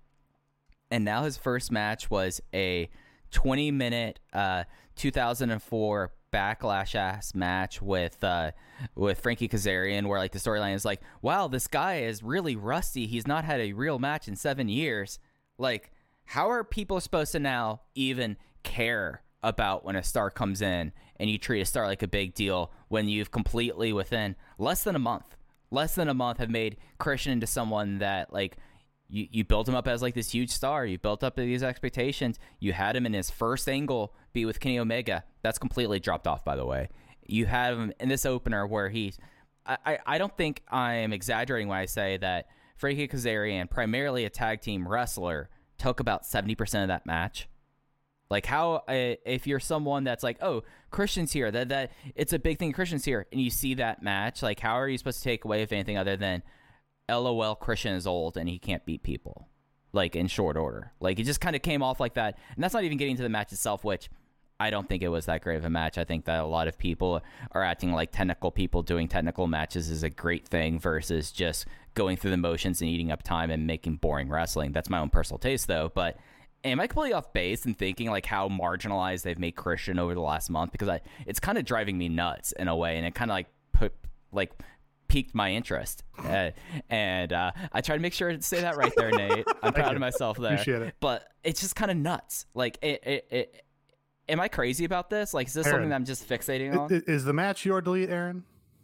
And now his first match was a twenty-minute uh, two thousand four Backlash ass match with uh, with Frankie Kazarian, where like the storyline is like, wow, this guy is really rusty. He's not had a real match in seven years. Like, how are people supposed to now even care about when a star comes in and you treat a star like a big deal when you've completely, within less than a month, less than a month, have made Christian into someone that, like, you, you built him up as, like, this huge star. You built up these expectations. You had him in his first angle be with Kenny Omega. That's completely dropped off, by the way. You had him in this opener where he's... I, I, I don't think I am exaggerating when I say that Frankie Kazarian, primarily a tag team wrestler, took about seventy percent of that match. Like, how, uh, if you're someone that's like, oh, Christian's here, that that it's a big thing, Christian's here, and you see that match, like, how are you supposed to take away if anything other than, LOL, Christian is old and he can't beat people, like, in short order? Like, it just kind of came off like that. And that's not even getting to the match itself, which I don't think it was that great of a match. I think that a lot of people are acting like technical people doing technical matches is a great thing versus just going through the motions and eating up time and making boring wrestling. That's my own personal taste, though. But am I completely off base in thinking like how marginalized they've made Christian over the last month? Because I, it's kind of driving me nuts in a way, and it kind of like put like piqued my interest. Uh, and uh, I try to make sure to say that right there, Nate. I'm proud you. of myself there. Appreciate it. But it's just kind of nuts. Like, it, it, it, am I crazy about this? Like, is this Aaron, something that I'm just fixating on? I- Is the match your delete, Aaron?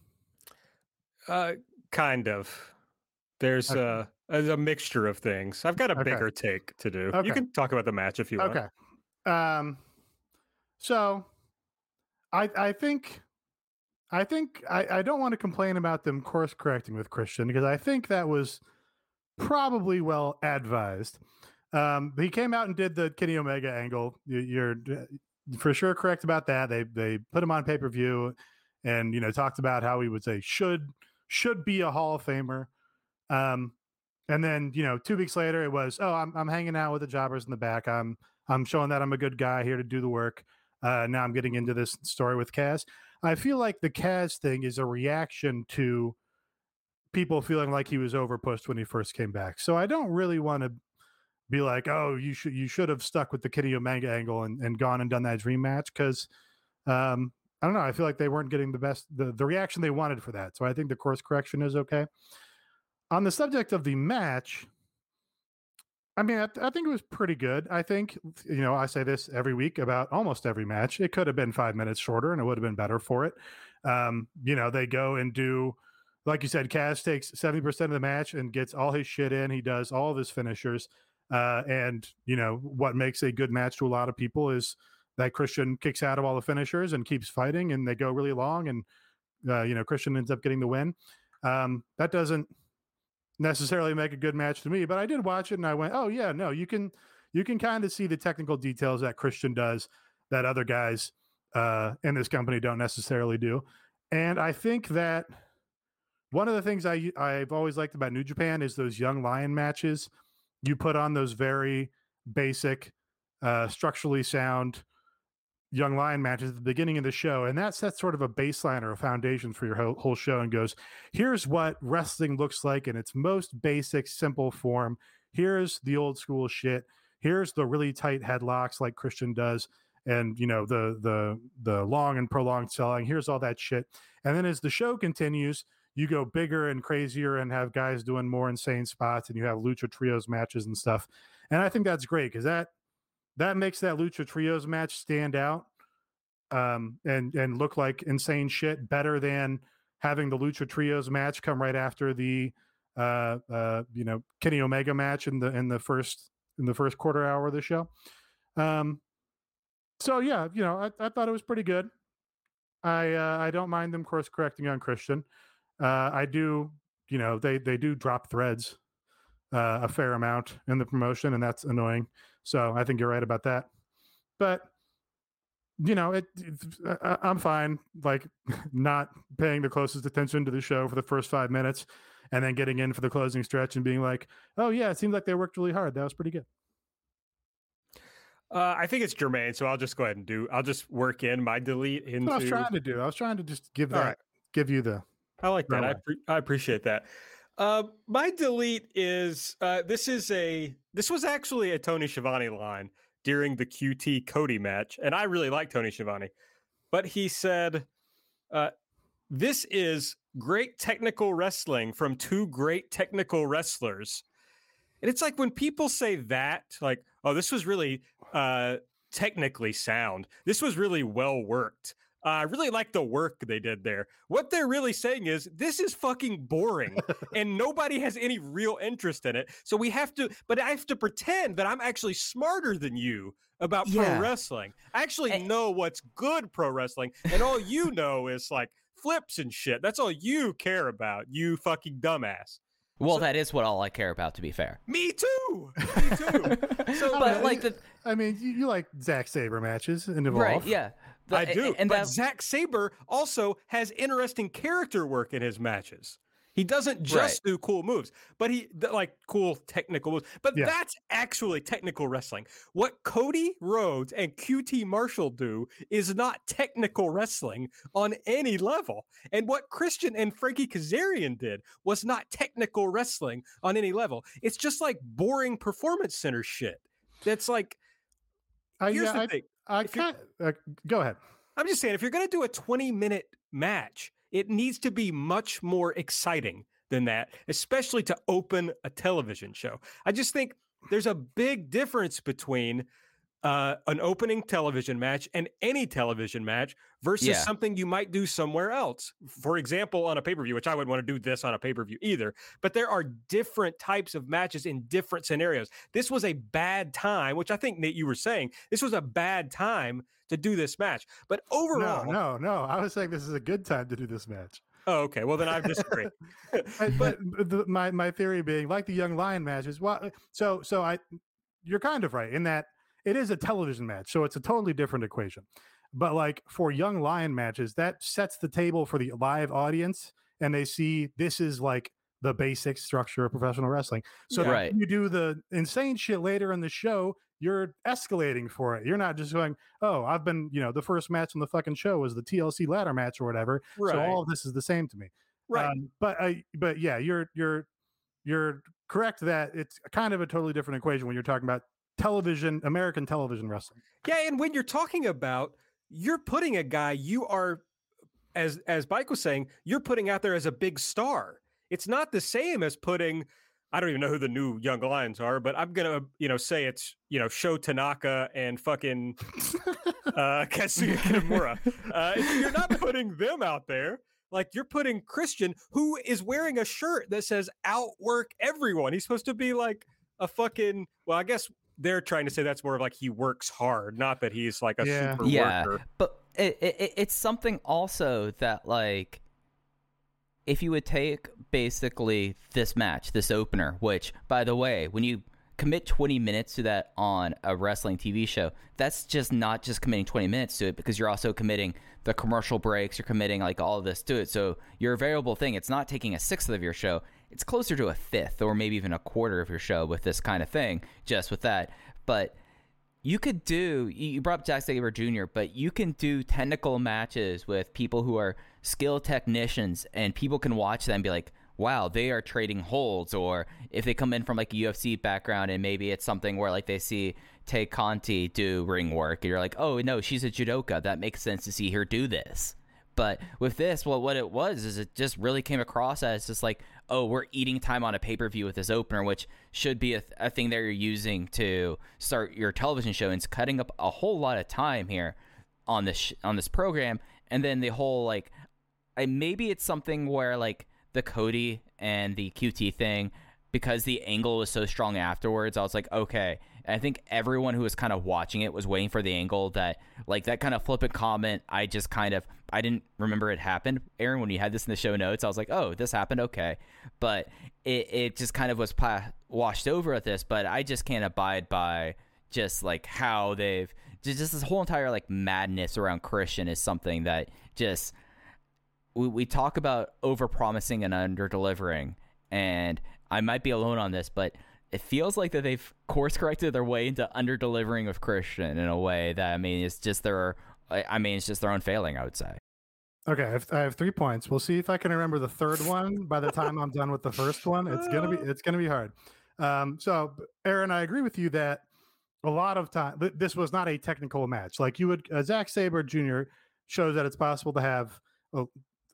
Uh, kind of. There's Okay. a, a mixture of things. I've got a Okay. bigger take to do. Okay. You can talk about the match if you want. Okay. Um. So, I I think, I think I I don't want to complain about them course correcting with Christian because I think that was probably well advised. Um, he came out and did the Kenny Omega angle. You, you're uh, for sure correct about that. They they put him on pay per view, and you know talked about how he would say should should be a Hall of Famer. Um, and then you know two weeks later it was oh I'm I'm hanging out with the jobbers in the back. I'm I'm showing that I'm a good guy here to do the work. Uh, now I'm getting into this story with Kaz. I feel like the Kaz thing is a reaction to people feeling like he was overpushed when he first came back. So I don't really want to be like, oh, you should you should have stuck with the Kenny Omega angle and, and gone and done that dream match because um, I don't know. I feel like they weren't getting the best the, the reaction they wanted for that. So I think the course correction is okay. On the subject of the match, I mean, I, I think it was pretty good. I think, you know, I say this every week about almost every match. It could have been five minutes shorter and it would have been better for it. Um, you know, they go and do, like you said, Kaz takes seventy percent of the match and gets all his shit in. He does all of his finishers. Uh, and, you know, what makes a good match to a lot of people is that Christian kicks out of all the finishers and keeps fighting and they go really long. And, uh, you know, Christian ends up getting the win. Um, that doesn't necessarily make a good match to me, but I did watch it and I went, oh yeah, no, you can, you can kind of see the technical details that Christian does that other guys uh, in this company don't necessarily do. And I think that one of the things I I've always liked about New Japan is those Young Lion matches. You put on those very basic, uh, structurally sound Young Lion matches at the beginning of the show, and that sets sort of a baseline or a foundation for your whole, whole show and goes, here's what wrestling looks like in its most basic, simple form. Here's the old school shit. Here's the really tight headlocks like Christian does, and you know the the the long and prolonged selling. Here's all that shit. And then as the show continues, you go bigger and crazier and have guys doing more insane spots, and you have Lucha Trios matches and stuff. And I think that's great because that that makes that Lucha Trios match stand out um, and and look like insane shit better than having the Lucha Trios match come right after the uh, uh, you know Kenny Omega match in the in the first in the first quarter hour of the show. Um, so yeah, you know, I, I thought it was pretty good. I uh, I don't mind them course correcting on Christian. Uh, I do, you know, they they do drop threads uh, a fair amount in the promotion, and that's annoying. So I think you're right about that. But you know, it, it I, I'm fine, like not paying the closest attention to the show for the first five minutes, and then getting in for the closing stretch and being like, oh yeah, it seems like they worked really hard. That was pretty good. Uh, I think it's germane, so I'll just go ahead and do. I'll just work in my delete into. What I was trying to do. I was trying to just give that, right. give you the. I like that. I, pre- I appreciate that. Uh, my delete is uh, this is a this was actually a Tony Schiavone line during the Q T Cody match, and I really like Tony Schiavone, but he said, uh, "This is great technical wrestling from two great technical wrestlers." And it's like when people say that, like, "Oh, this was really uh, technically sound. This was really well worked." Uh, I really like the work they did there. What they're really saying is this is fucking boring and nobody has any real interest in it. So we have to, but I have to pretend that I'm actually smarter than you about Yeah. pro wrestling. I actually And- know what's good pro wrestling. And all you know is like flips and shit. That's all you care about, you fucking dumbass. Well, that is what all I care about, to be fair. Me too. Me too. So, But mean, like the I mean, you, you like Zack Sabre matches and Evolve. right, yeah. The- I do, and but that, Zack Sabre also has interesting character work in his matches. He doesn't just do cool moves, but he th- like cool technical moves. But Yeah. that's actually technical wrestling. What Cody Rhodes and Q T Marshall do is not technical wrestling on any level. And what Christian and Frankie Kazarian did was not technical wrestling on any level. It's just like boring performance center shit. That's like, I, here's yeah, the I, thing. I If you're- can't. Uh, go ahead. I'm just saying, if you're going to do a twenty minute match, it needs to be much more exciting than that, especially to open a television show. I just think there's a big difference between uh, an opening television match and any television match versus Yeah. something you might do somewhere else. For example, on a pay-per-view, which I wouldn't want to do this on a pay-per-view either, but there are different types of matches in different scenarios. This was a bad time, which I think, Nate, you were saying, this was a bad time to do this match. But overall... No, no, no. I was saying this is a good time to do this match. Oh, okay. Well, then I disagree. I- but the, my my theory being like the Young Lion matches. Well, so so I, you're kind of right in that it is a television match, so it's a totally different equation. But like for Young Lion matches, that sets the table for the live audience, and they see this is like the basic structure of professional wrestling. So Yeah. that Right. when you do the insane shit later in the show, you're escalating for it. You're not just going, oh, I've been, you know, the first match on the fucking show was the T L C ladder match or whatever. Right. So all of this is the same to me. Right. Um, but I, but yeah, you're you're you're correct that it's kind of a totally different equation when you're talking about television, American television wrestling. Yeah, and when you're talking about, you're putting a guy you are, as as Mike was saying, you're putting out there as a big star. It's not the same as putting, I don't even know who the new Young Lions are, but I'm gonna, you know, say it's, you know, Sho Tanaka and fucking uh, Katsuya Kitamura. Uh, you're not putting them out there. Like, you're putting Christian, who is wearing a shirt that says "Outwork Everyone." He's supposed to be like a fucking. Well, I guess they're trying to say that's more of like he works hard, not that he's like a Yeah. super yeah, worker. but it, it it's something also that like if you would take basically this match, this opener, which by the way, when you commit twenty minutes to that on a wrestling T V show, that's just not just committing twenty minutes to it, because you're also committing the commercial breaks, you're committing like all of this to it. So your variable thing, it's not taking a sixth of your show, it's closer to a fifth or maybe even a quarter of your show with this kind of thing, just with that. But you could do, you brought up Zack Sabre Junior, but you can do technical matches with people who are skilled technicians, and people can watch them and be like, wow, they are trading holds. Or if they come in from like a U F C background and maybe it's something where like they see Tay Conti do ring work, and you're like, oh no, she's a judoka, that makes sense to see her do this. But with this, well, what it was is it just really came across as just like, oh, we're eating time on a pay-per-view with this opener, which should be a, th- a thing that you're using to start your television show, and it's cutting up a whole lot of time here on this sh- on this program. And then the whole like, I, maybe it's something where like the Cody and the Q T thing, because the angle was so strong afterwards, I was like, okay. And I think everyone who was kind of watching it was waiting for the angle that, like, that kind of flippant comment, I just kind of, I didn't remember it happened. Aaron, when you had this in the show notes, I was like, oh, this happened, okay. But it, it just kind of was pa- washed over at this, but I just can't abide by just, like, how they've, just, just this whole entire, like, madness around Christian is something that just, we, we talk about over-promising and under-delivering, and I might be alone on this, but it feels like that they've course-corrected their way into under-delivering with Christian in a way that, I mean, it's just their, I mean, it's just their own failing, I would say. Okay, I have, I have three points. We'll see if I can remember the third one by the time I'm done with the first one. It's gonna be, it's gonna be hard. Um, so, Aaron, I agree with you that a lot of time, th- this was not a technical match. Like you would, uh, Zack Sabre Junior shows that it's possible to have uh,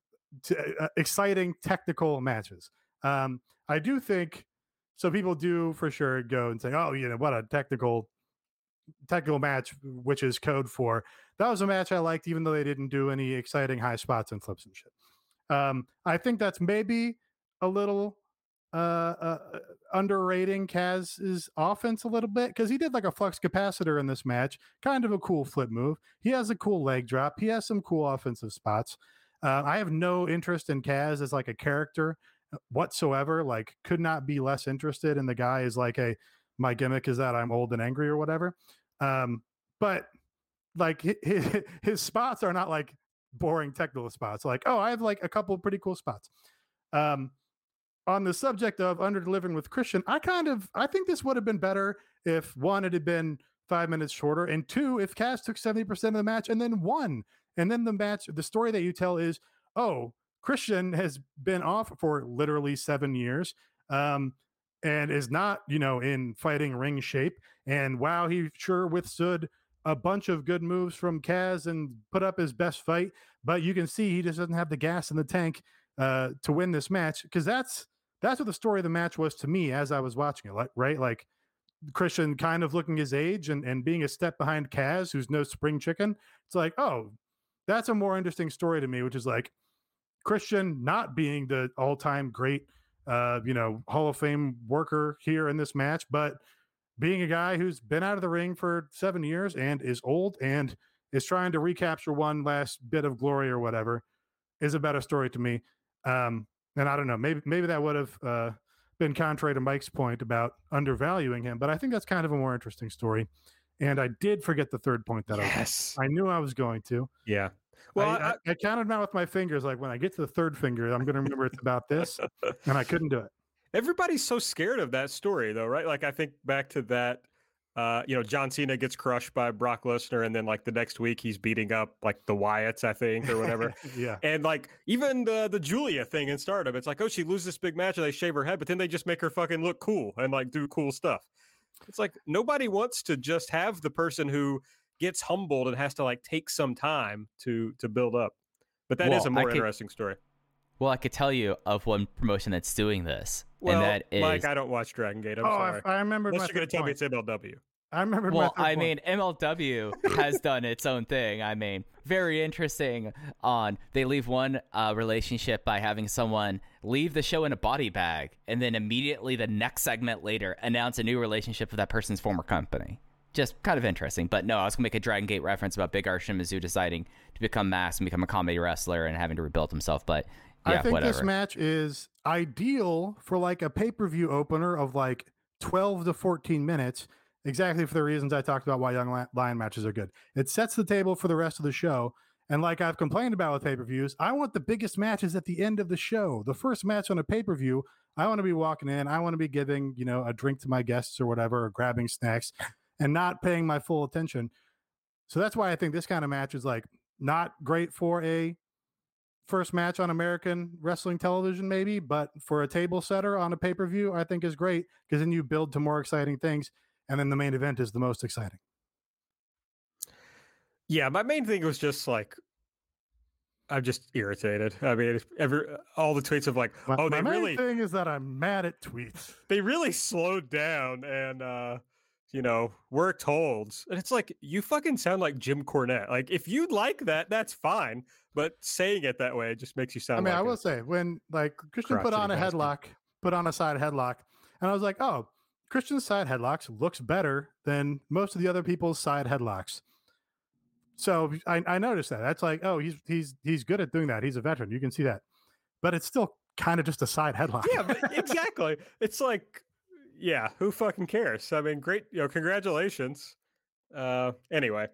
t- uh, exciting technical matches. Um, I do think. So people do for sure go and say, oh, you know, what a technical technical match, which is code for. That was a match I liked, even though they didn't do any exciting high spots and flips and shit. Um, I think that's maybe a little uh, uh, underrating Kaz's offense a little bit, because he did like a flux capacitor in this match, kind of a cool flip move. He has a cool leg drop. He has some cool offensive spots. Uh, I have no interest in Kaz as like a character whatsoever. Like, could not be less interested in the guy is like a, my gimmick is that I'm old and angry or whatever. Um, but like his, his spots are not like boring technical spots. Like, oh, I have like a couple of pretty cool spots. Um, on the subject of under delivering with Christian, I kind of, I think this would have been better if one, it had been five minutes shorter, and two, if Kaz took seventy percent of the match and then won. And then the match, the story that you tell is, oh, Christian has been off for literally seven years um, and is not, you know, in fighting ring shape. And wow, he sure withstood a bunch of good moves from Kaz and put up his best fight. But you can see he just doesn't have the gas in the tank uh, to win this match, because that's that's what the story of the match was to me as I was watching it. Like, right, like Christian kind of looking his age and, and being a step behind Kaz, who's no spring chicken. It's like, oh, that's a more interesting story to me, which is like, Christian not being the all-time great, uh, you know, Hall of Fame worker here in this match, but being a guy who's been out of the ring for seven years and is old and is trying to recapture one last bit of glory or whatever is a better story to me. Um, and I don't know, maybe maybe that would have uh, been contrary to Mike's point about undervaluing him, but I think that's kind of a more interesting story. And I did forget the third point that yes. I, I knew I was going to. Yeah. Well, I, I, I counted now with my fingers. Like when I get to the third finger, I'm going to remember it's about this, and I couldn't do it. Everybody's so scared of that story, though, right? Like I think back to that. Uh, you know, John Cena gets crushed by Brock Lesnar, and then like the next week he's beating up like the Wyatts, I think, or whatever. Yeah. And like even the the Julia thing in Stardom, it's like, oh, she loses this big match and they shave her head, but then they just make her fucking look cool and like do cool stuff. It's like nobody wants to just have the person who gets humbled and has to like take some time to to build up. But that well, is a more could, interesting story. Well, I could tell you of one promotion that's doing this. Well, and that is... Mike, I don't watch Dragon Gate. I'm oh, sorry. I, I remember. Unless you're going to tell point. me it's M L W. I remember. Well, I point. mean, M L W has done its own thing. I mean, very interesting. On they leave one uh, relationship by having someone leave the show in a body bag, and then immediately the next segment later announce a new relationship with that person's former company. Just kind of interesting. But no, I was going to make a Dragon Gate reference about Big R Shimizu deciding to become masked and become a comedy wrestler and having to rebuild himself. But yeah, I think whatever. This match is ideal for like a pay-per-view opener of like twelve to fourteen minutes, exactly for the reasons I talked about why Young Lion matches are good. It sets the table for the rest of the show. And like I've complained about with pay-per-views, I want the biggest matches at the end of the show. The first match on a pay-per-view, I want to be walking in, I want to be giving, you know, a drink to my guests or whatever, or grabbing snacks and not paying my full attention. So that's why I think this kind of match is like not great for a first match on American wrestling television, maybe, but for a table setter on a pay-per-view, I think is great, because then you build to more exciting things. And then the main event is the most exciting. Yeah, my main thing was just like, I'm just irritated. I mean, every all the tweets of like, my, oh, they my main really thing is that I'm mad at tweets. They really slowed down and uh, you know, worked holds, and it's like, you fucking sound like Jim Cornette. Like, if you'd like that, that's fine, but saying it that way just makes you sound. I mean, like I will a, say when like Christian put on a bastard. headlock, put on a side headlock, and I was like, oh, Christian's side headlocks looks better than most of the other people's side headlocks. So I, I noticed that. That's like, oh, he's he's he's good at doing that. He's a veteran. You can see that. But it's still kind of just a side headlock. Yeah, but exactly. It's like, yeah, who fucking cares? I mean, great, you know, congratulations. Uh, anyway.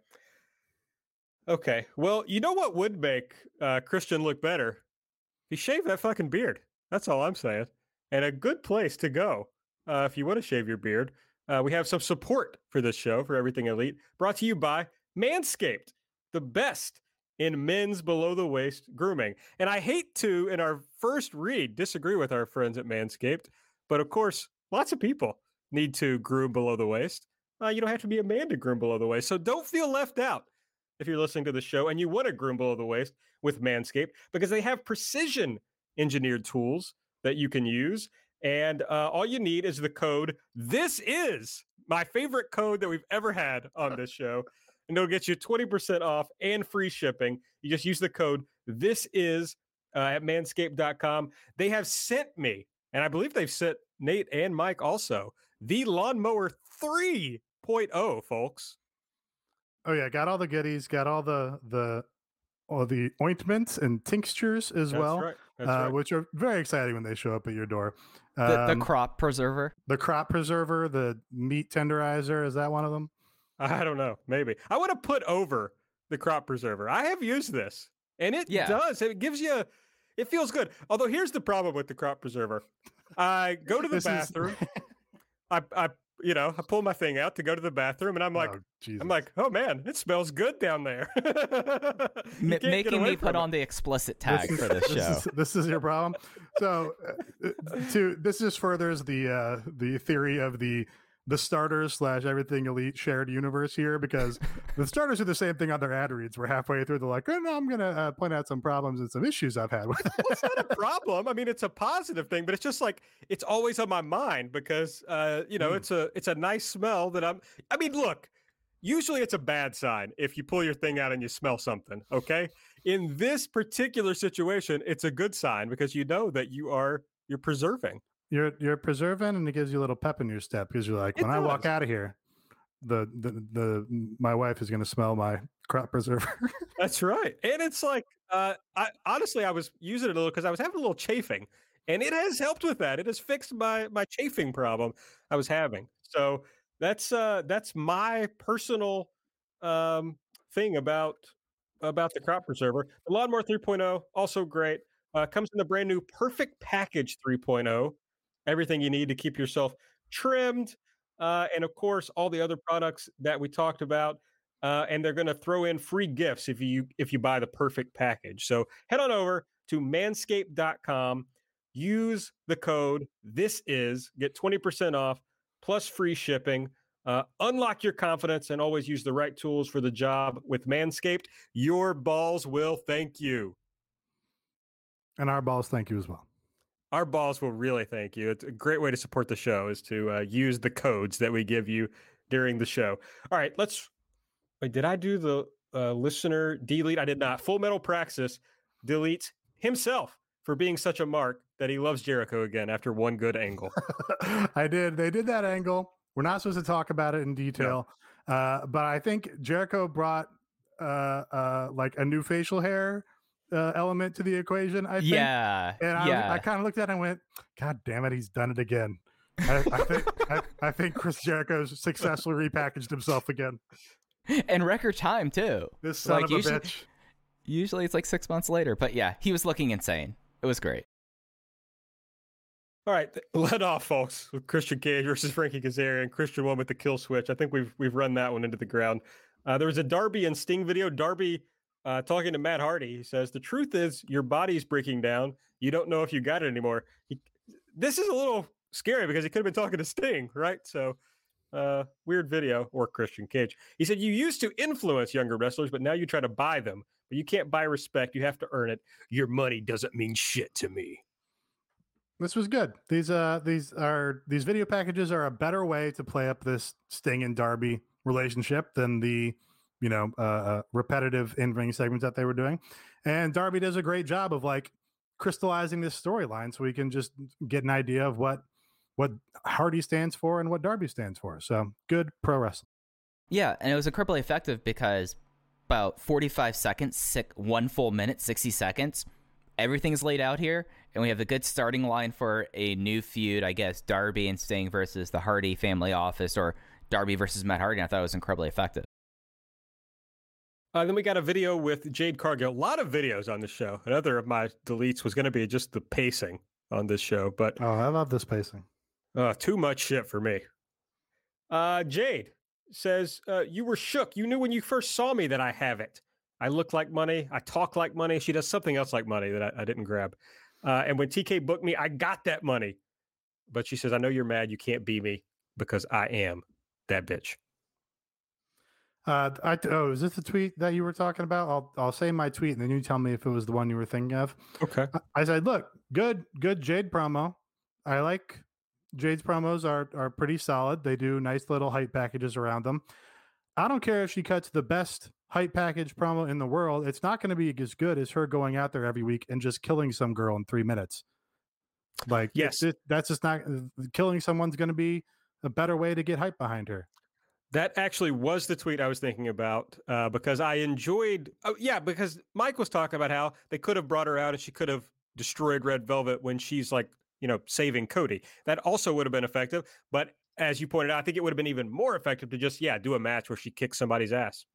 Okay. Well, you know what would make uh, Christian look better? He shaved that fucking beard. That's all I'm saying. And a good place to go uh, if you want to shave your beard. Uh, we have some support for this show, for Everything Elite, brought to you by Manscaped, the best in men's below the waist grooming. And I hate to, in our first read, disagree with our friends at Manscaped, but of course, lots of people need to groom below the waist. Uh, you don't have to be a man to groom below the waist. So don't feel left out if you're listening to the show and you want to groom below the waist with Manscaped, because they have precision engineered tools that you can use. And uh, all you need is the code. This is my favorite code that we've ever had on this show. And it'll get you twenty percent off and free shipping. You just use the code This Is uh, at manscaped dot com. They have sent me, and I believe they've sent Nate and Mike also, the Lawnmower three point oh, folks. Oh yeah, got all the goodies, got all the the all the ointments and tinctures as That's well, right. That's uh, right. which are very exciting when they show up at your door. Um, The, the crop preserver. the crop preserver, the meat tenderizer, is that one of them? I don't know. Maybe. I want to put over the crop preserver. I have used this, and it Yeah. does. It gives you, it feels good. Although here's the problem with the crop preserver. I go to the This is- bathroom. I, I, you know, I pull my thing out to go to the bathroom, and I'm like, Oh, Jesus. I'm like, oh man, it smells good down there. You M- can't get making away me from put it. on the explicit tag is- for this this show. Is, this is your problem. So, uh, to this just furthers the uh, the theory of the the starters slash Everything Elite shared universe here, because the starters do the same thing on their ad reads. We're halfway through, they're like, oh, no, I'm gonna uh, point out some problems and some issues I've had with it. Well, it's not a problem. I mean, it's a positive thing, but it's just like, it's always on my mind because, uh, you know, Mm. it's a it's a nice smell that I'm. I mean, look, usually it's a bad sign if you pull your thing out and you smell something. Okay, in this particular situation, it's a good sign because you know that you are you're preserving. You're you're preserving, and it gives you a little pep in your step, because you're like, It when I walk does. out of here, the the the my wife is gonna smell my crop preserver. That's right, and it's like, uh, I honestly I was using it a little because I was having a little chafing, and it has helped with that. It has fixed my my chafing problem I was having. So that's uh that's my personal um thing about about the crop preserver. The Lawnmower three point oh, also great. Uh, comes in the brand new Perfect Package three point oh. Everything you need to keep yourself trimmed, uh, and of course all the other products that we talked about. Uh, and they're going to throw in free gifts if you if you buy the Perfect Package. So head on over to manscaped dot com, use the code This Is, get twenty percent off plus free shipping. Uh, unlock your confidence and always use the right tools for the job with Manscaped. Your balls will thank you. And our balls, thank you as well. Our balls will really thank you. It's a great way to support the show is to uh, use the codes that we give you during the show. All right, let's. Wait, did I do the uh, listener delete? I did not. Full Metal Praxis deletes himself for being such a mark that he loves Jericho again after one good angle. I did. They did that angle. We're not supposed to talk about it in detail, uh, but I think Jericho brought uh, uh, like a new facial hair uh, element to the equation. I think. Yeah. And I, yeah. I kind of looked at it and went, God damn it, he's done it again. I, I think I, I think Chris Jericho's successfully repackaged himself again. In record time too. This son Like, of a usually- bitch. Usually it's like six months later, but yeah, he was looking insane. It was great. All right, th- let off, folks, with Christian Cage versus Frankie Kazarian. Christian won with the kill switch. I think we've we've run that one into the ground. Uh, there was a Darby and Sting video. Darby uh, talking to Matt Hardy. He says, "The truth is, your body's breaking down. You don't know if you got it anymore." He, this is a little scary because he could have been talking to Sting, right? So, uh, weird video. Or Christian Cage. He said, "You used to influence younger wrestlers, but now you try to buy them. But you can't buy respect. You have to earn it. Your money doesn't mean shit to me." This was good. These uh these are these video packages are a better way to play up this Sting and Darby relationship than the you know uh, uh repetitive in-ring segments that they were doing. And Darby does a great job of like crystallizing this storyline so we can just get an idea of what what Hardy stands for and what Darby stands for. So good pro wrestling. Yeah, and it was incredibly effective because about forty-five seconds, six, one full minute, sixty seconds, everything's laid out here, and we have a good starting line for a new feud, I guess, Darby and Sting versus the Hardy family office, or Darby versus Matt Hardy. I thought it was incredibly effective. Uh, then we got a video with Jade Cargill. A lot of videos on the show. Another of my deletes was going to be just the pacing on this show, but Oh, I love this pacing. uh, too much shit for me. Uh, Jade says, uh, "You were shook. You knew when you first saw me that I have it. I look like money. I talk like money." She does something else like money that I, I didn't grab. Uh, and when T K booked me, I got that money. But she says, "I know you're mad. You can't be me because I am that bitch." Uh, I, oh, is this the tweet that you were talking about? I'll I'll say my tweet and then you tell me if it was the one you were thinking of. Okay. I, I said, look, good, good Jade promo. I like Jade's promos are are pretty solid. They do nice little hype packages around them. I don't care if she cuts the best hype package promo in the world. It's not going to be as good as her going out there every week and just killing some girl in three minutes. Like, Yes. it, that's just not killing someone's going to be a better way to get hype behind her. That actually was the tweet I was thinking about uh, because I enjoyed. Oh, yeah, because Mike was talking about how they could have brought her out and she could have destroyed Red Velvet when she's like, you know, saving Cody. That also would have been effective. But as you pointed out, I think it would have been even more effective to just, yeah, do a match where she kicks somebody's ass.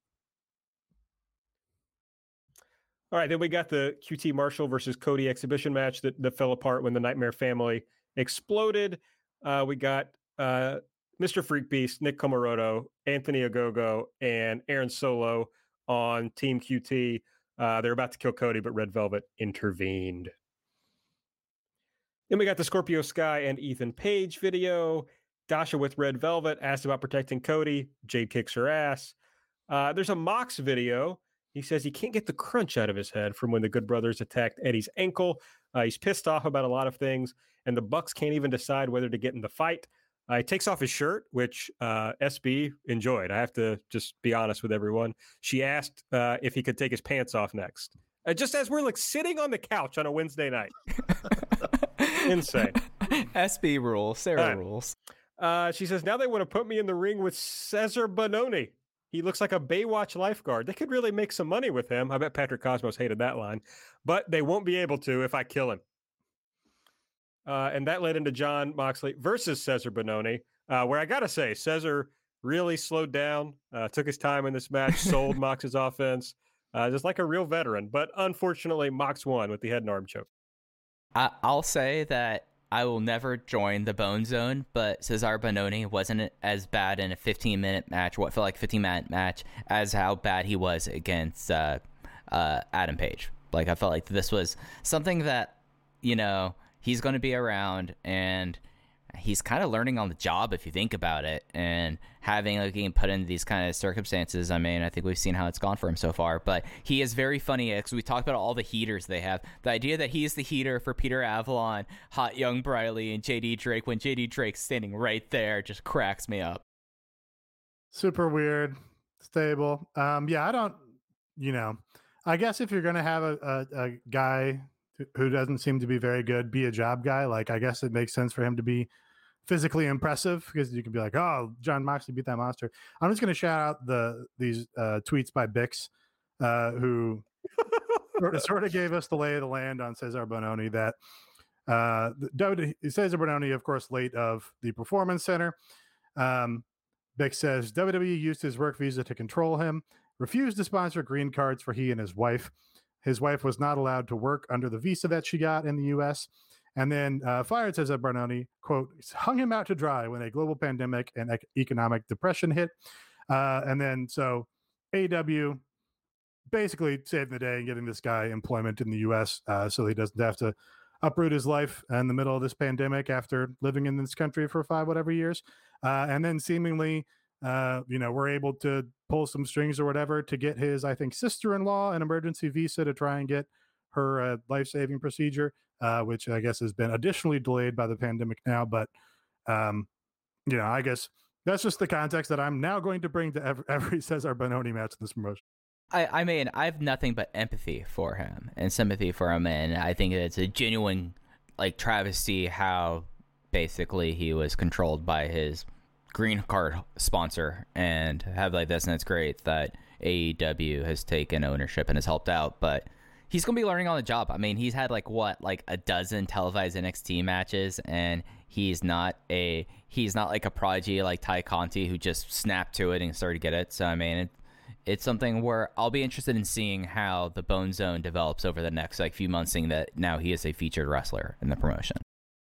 All right, then we got the Q T Marshall versus Cody exhibition match that, that fell apart when the Nightmare Family exploded. Uh, we got uh, Mister Freak Beast, Nick Komoroto, Anthony Ogogo, and Aaron Solo on Team Q T. Uh, they're about to kill Cody, but Red Velvet intervened. Then we got the Scorpio Sky and Ethan Page video. Dasha with Red Velvet asked about protecting Cody. Jade kicks her ass. Uh, there's a Mox video. He says he can't get the crunch out of his head from when the Good Brothers attacked Eddie's ankle. Uh, he's pissed off about a lot of things, and the Bucks can't even decide whether to get in the fight. Uh, he takes off his shirt, which uh, S B enjoyed. I have to just be honest with everyone. She asked uh, if he could take his pants off next. Uh, just as we're like sitting on the couch on a Wednesday night. Insane. S B rules, Sarah Right. rules. Uh, she says, now they want to put me in the ring with Cesar Bononi. He looks like a Baywatch lifeguard. They could really make some money with him. I bet Patrick Cosmos hated that line. But they won't be able to if I kill him. Uh, and that led into John Moxley versus Cesar Bononi, uh, where I got to say, Cesar really slowed down, uh, took his time in this match, sold Mox's offense, uh, just like a real veteran. But unfortunately, Mox won with the head and arm choke. I, I'll say that I will never join the Bone Zone, but Cesar Bononi wasn't as bad in a fifteen-minute match, what felt like a fifteen-minute match, as how bad he was against uh, uh, Adam Page. Like, I felt like this was something that, you know, he's going to be around, and he's kind of learning on the job if you think about it, and having like getting put into these kind of circumstances. I mean, I think we've seen how it's gone for him so far, but he is very funny because we talked about all the heaters they have. The idea that he's the heater for Peter Avalon, Hot Young Briley, and J D Drake when J D Drake's standing right there just cracks me up. Super weird, stable. Um, yeah, I don't, you know, I guess if you're going to have a, a, a guy who doesn't seem to be very good be a job guy, like, I guess it makes sense for him to be physically impressive because you can be like, oh, John Moxley beat that monster. I'm just going to shout out the these uh, tweets by Bix, uh, who sort, of, sort of gave us the lay of the land on Cesar Bononi, that Uh, the, Cesar Bononi, of course, late of the Performance Center. Um, Bick says W W E used his work visa to control him, refused to sponsor green cards for he and his wife. His wife was not allowed to work under the visa that she got in the U S, and then uh, fired Cesar Bononi, quote, hung him out to dry when a global pandemic and ec- economic depression hit. Uh, and then so A E W basically saving the day and getting this guy employment in the U S uh, so he doesn't have to uproot his life in the middle of this pandemic after living in this country for five whatever years. Uh, and then seemingly, uh, you know, we're able to pull some strings or whatever to get his, I think, sister-in-law an emergency visa to try and get her uh, life-saving procedure, uh, which I guess has been additionally delayed by the pandemic now. But, um, you know, I guess that's just the context that I'm now going to bring to every, every Cesar Bononi match in this promotion. I, I mean, I have nothing but empathy for him and sympathy for him, and I think it's a genuine, like, travesty how basically he was controlled by his green card sponsor and have like this, and it's great that A E W has taken ownership and has helped out, but he's gonna be learning on the job. I mean, he's had like what, like a dozen televised N X T matches, and he's not a he's not like a prodigy like Ty Conti who just snapped to it and started to get it. So I mean, it, it's something where I'll be interested in seeing how the Bone Zone develops over the next like few months, seeing that now he is a featured wrestler in the promotion.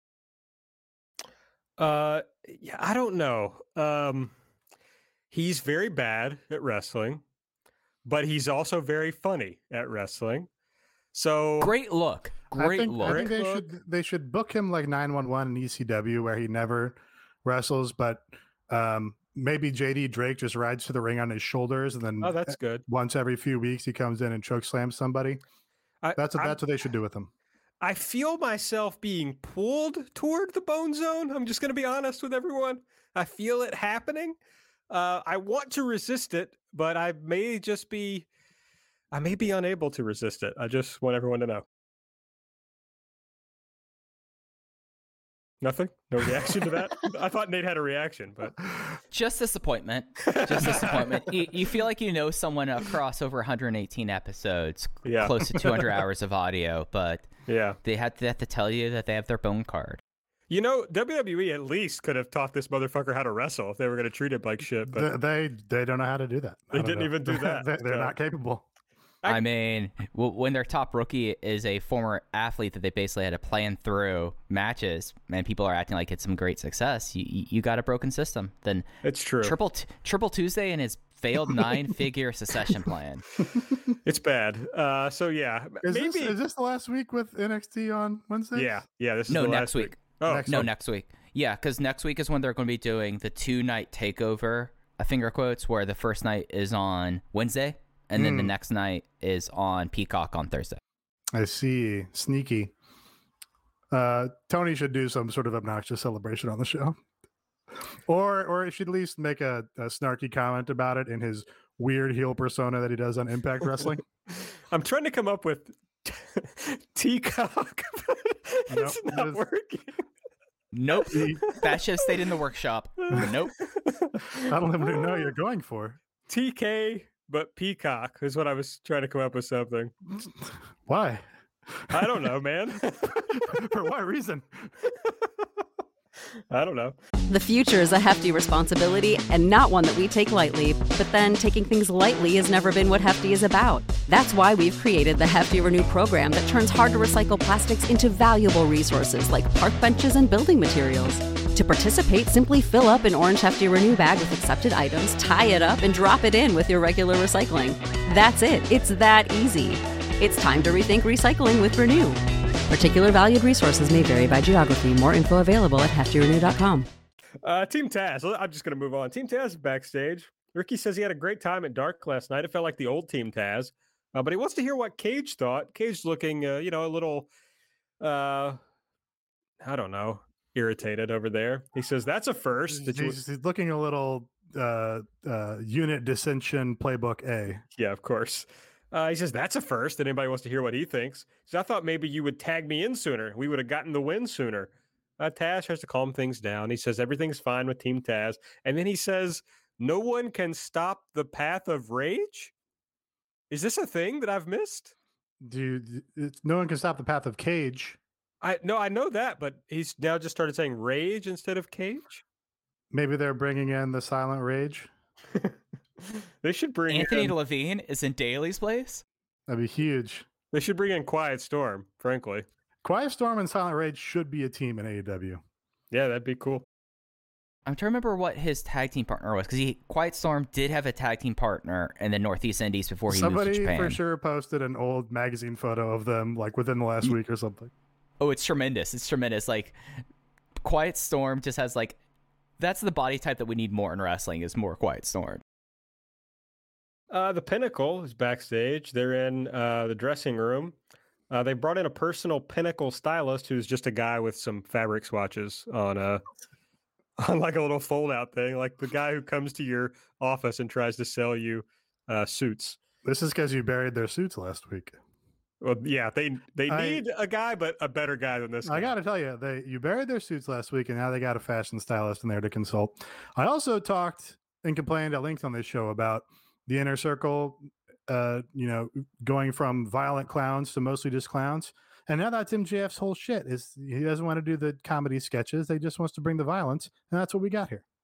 Uh, yeah, I don't know. Um, he's very bad at wrestling, but he's also very funny at wrestling. So great look, great I think, look. I think they look. should they should book him like nine one one in E C W where he never wrestles, but um, maybe J D Drake just rides to the ring on his shoulders, and then oh, that's good. once every few weeks he comes in and choke slams somebody. I, That's what, I'm- that's what they should do with him. I feel myself being pulled toward the Bone Zone. I'm just going to be honest with everyone. I feel it happening. Uh, I want to resist it, but I may just be, I may be unable to resist it. I just want everyone to know. Nothing? No reaction to that? I thought Nate had a reaction, but Just disappointment. Just disappointment. You, you feel like you know someone across over one hundred eighteen episodes, Yeah. close to two hundred hours of audio, but yeah. they had, to, have to tell you that they have their bone card. You know, W W E at least could have taught this motherfucker how to wrestle if they were going to treat it like shit. But they, they they don't know how to do that. They I don't didn't know. even do that, they, they're so. not capable. I- I mean, w- when their top rookie is a former athlete that they basically had to plan through matches, and people are acting like it's some great success, you you, you got a broken system. Then it's true. Triple t- Triple Tuesday and his failed nine-figure succession plan. It's bad. Uh, so yeah, Is maybe. this is this the last week with N X T on Wednesday? yeah, yeah. This is No, the next last week. Oh, Next No, week. next week. Yeah, because next week is when they're going to be doing the two-night takeover, uh, finger quotes, where the first night is on Wednesday, and then the Hmm. next night is on Peacock on Thursday. I see. Sneaky. Uh, Tony should do some sort of obnoxious celebration on the show, or or he should at least make a, a snarky comment about it in his weird heel persona that he does on Impact Wrestling. I'm trying to come up with Teacock. but it's Nope, not it's- working. Nope. That should have stayed in the workshop. Nope. I don't even know what you're going for. T K, but Peacock is what I was trying to come up with something. Why? I don't know, man. For what reason? I don't know. The future is a hefty responsibility and not one that we take lightly. But then taking things lightly has never been what Hefty is about. That's why we've created the Hefty Renew program that turns hard to recycle plastics into valuable resources like park benches and building materials. To participate, simply fill up an orange Hefty Renew bag with accepted items, tie it up, and drop it in with your regular recycling. That's it. It's that easy. It's time to rethink recycling with Renew. Particular valued resources may vary by geography. More info available at hefty renew dot com. Uh, Team Taz. I'm just going to move on. Team Taz is backstage. Ricky says he had a great time at Dark last night. It felt like the old Team Taz, uh, but he wants to hear what Cage thought. Cage looking, uh, you know, a little, uh, I don't know, irritated over there. He says that's a first. That you... He's, he's looking a little uh, uh, unit dissension playbook A. Yeah, of course. Uh, he says that's a first. And anybody wants to hear what he thinks. So I thought maybe you would tag me in sooner. We would have gotten the win sooner. Uh, Taz tries to calm things down. He says everything's fine with Team Taz. And then he says, no one can stop the path of rage? Is this a thing that I've missed? Dude, it's, no one can stop the path of Cage. I no, I know that, but he's now just started saying Rage instead of Cage. Maybe they're bringing in the Silent Rage. They should bring Anthony in, Levine is in Daly's place. That'd be huge. They should bring in Quiet Storm. Frankly, Quiet Storm and Silent Rage should be a team in A E W. yeah, that'd be cool. I'm trying to remember what his tag team partner was because he Quiet Storm did have a tag team partner in the Northeast Indies before he Somebody moved to Japan. for sure posted an old magazine photo of them like within the last week or something. Oh, it's tremendous! It's tremendous. Like Quiet Storm just has like that's the body type that we need more in wrestling is more Quiet Storm. Uh, the Pinnacle is backstage. They're in uh, the dressing room. Uh, they brought in a personal Pinnacle stylist who's just a guy with some fabric swatches on a on like a little fold-out thing, like the guy who comes to your office and tries to sell you uh, suits. This is because you buried their suits last week. Well, yeah, they they I- need a guy, but a better guy than this guy. I got to tell you, they you buried their suits last week, and now they got a fashion stylist in there to consult. I also talked and complained at length on this show about the Inner Circle, uh, you know, going from violent clowns to mostly just clowns. And now that's M J F's whole shit. Is he doesn't want to do the comedy sketches; they just wants to bring the violence, and that's what we got here.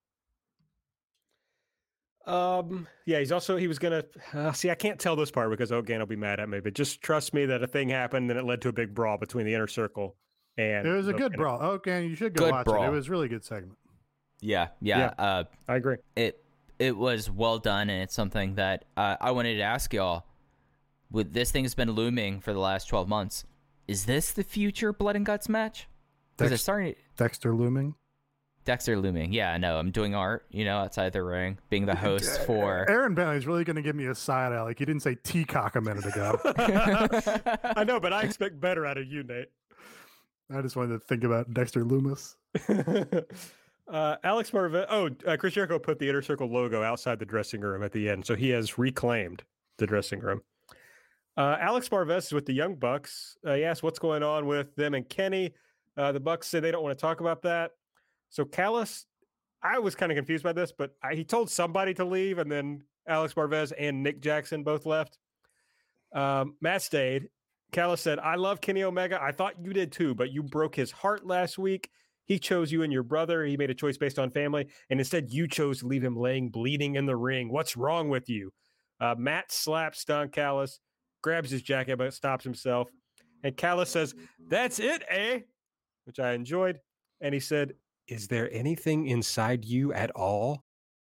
Um, yeah, he's also, he was going to, uh, see, I can't tell this part because O'Gan will be mad at me, but just trust me that a thing happened and it led to a big brawl between the Inner Circle and. It was a the good Pinnacle. brawl. Okay, you should go Good watch it. brawl. It was a really good segment. Yeah, yeah. Yeah. Uh, I agree. it it was well done, and it's something that uh, I wanted to ask y'all. With this thing has been looming for the last twelve months. Is this the future Blood and Guts match? Because it's Dex- starting. Dexter looming. Dexter looming. Yeah, I know. I'm doing art, you know, outside the ring, being the host for. Aaron Bentley's really going to give me a side eye. Like he didn't say teacock a minute ago. I know, but I expect better out of you, Nate. I just wanted to think about Dexter Loomis. uh, Alex Marvez. Oh, uh, Chris Jericho put the Inner Circle logo outside the dressing room at the end, so he has reclaimed the dressing room. Uh, Alex Marvez is with the Young Bucks. Uh, he asked what's going on with them and Kenny. Uh, the Bucks say they don't want to talk about that. So Callis, I was kind of confused by this, but I, he told somebody to leave, and then Alex Marvez and Nick Jackson both left. Um, Matt stayed. Callis said, I love Kenny Omega. I thought you did too, but you broke his heart last week. He chose you and your brother. He made a choice based on family, and instead you chose to leave him laying bleeding in the ring. What's wrong with you? Uh, Matt slaps Don Callis, grabs his jacket, but stops himself. And Callis says, that's it, eh? Which I enjoyed. And he said, is there anything inside you at all?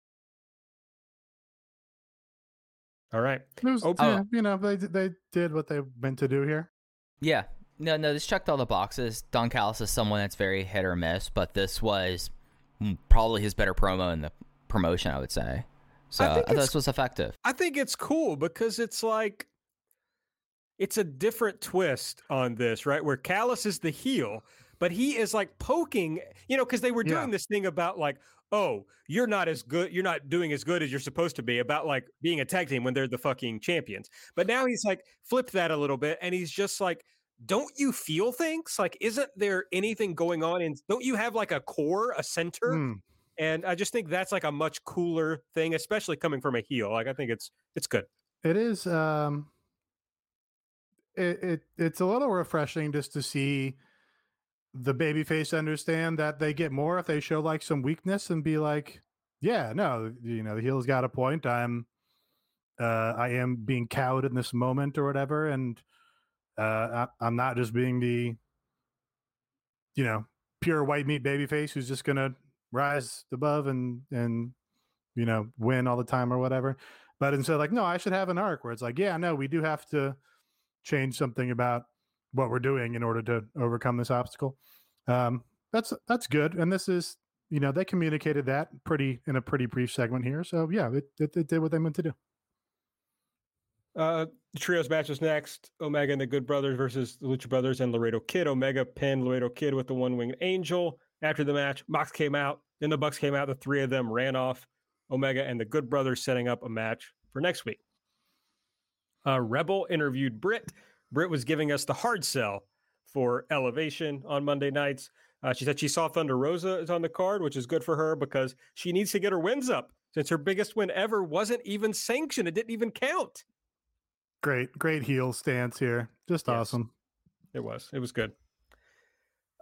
All right. It was, Oh, yeah, you know, they they did what they meant to do here. Yeah. No, no, this checked all the boxes. Don Callis is someone that's very hit or miss, but this was mm, probably his better promo in the promotion, I would say. So I I, think thought it's- this was effective. I think it's cool because it's like, it's a different twist on this, right? Where Callis is the heel, but he is like poking, you know, because they were doing Yeah. this thing about like, oh, you're not as good, you're not doing as good as you're supposed to be about like being a tag team when they're the fucking champions. But now he's like flipped that a little bit and he's just like, don't you feel things? Like, isn't there anything going on? And don't you have like a core, a center? Mm. And I just think that's like a much cooler thing, especially coming from a heel. Like, I think it's it's good. It is. Um, it, it it's a little refreshing just to see the babyface understand that they get more if they show like some weakness and be like, yeah, no, you know, the heel's got a point. I'm, uh, I am being cowed in this moment or whatever, and uh, I, I'm not just being the, you know, pure white meat babyface who's just gonna rise above and and you know win all the time or whatever. But instead, like, no, I should have an arc where it's like, yeah, no, we do have to change something about what we're doing in order to overcome this obstacle. Um, that's that's good, and this is, you know, they communicated that pretty in a pretty brief segment here. So yeah, it it, it did what they meant to do. Uh, the trios match is next. Omega and the Good Brothers versus the Lucha Brothers and Laredo Kid. Omega pinned Laredo Kid with the one-winged angel. After the match, Mox came out. Then the Bucks came out. The three of them ran off. Omega and the Good Brothers setting up a match for next week. Uh, Rebel interviewed Britt. Britt was giving us the hard sell for Elevation on Monday nights. Uh, she said she saw Thunder Rosa is on the card, which is good for her because she needs to get her wins up since her biggest win ever wasn't even sanctioned. It didn't even count. Great, great heel stance here. Just Yes. awesome. It was. It was good.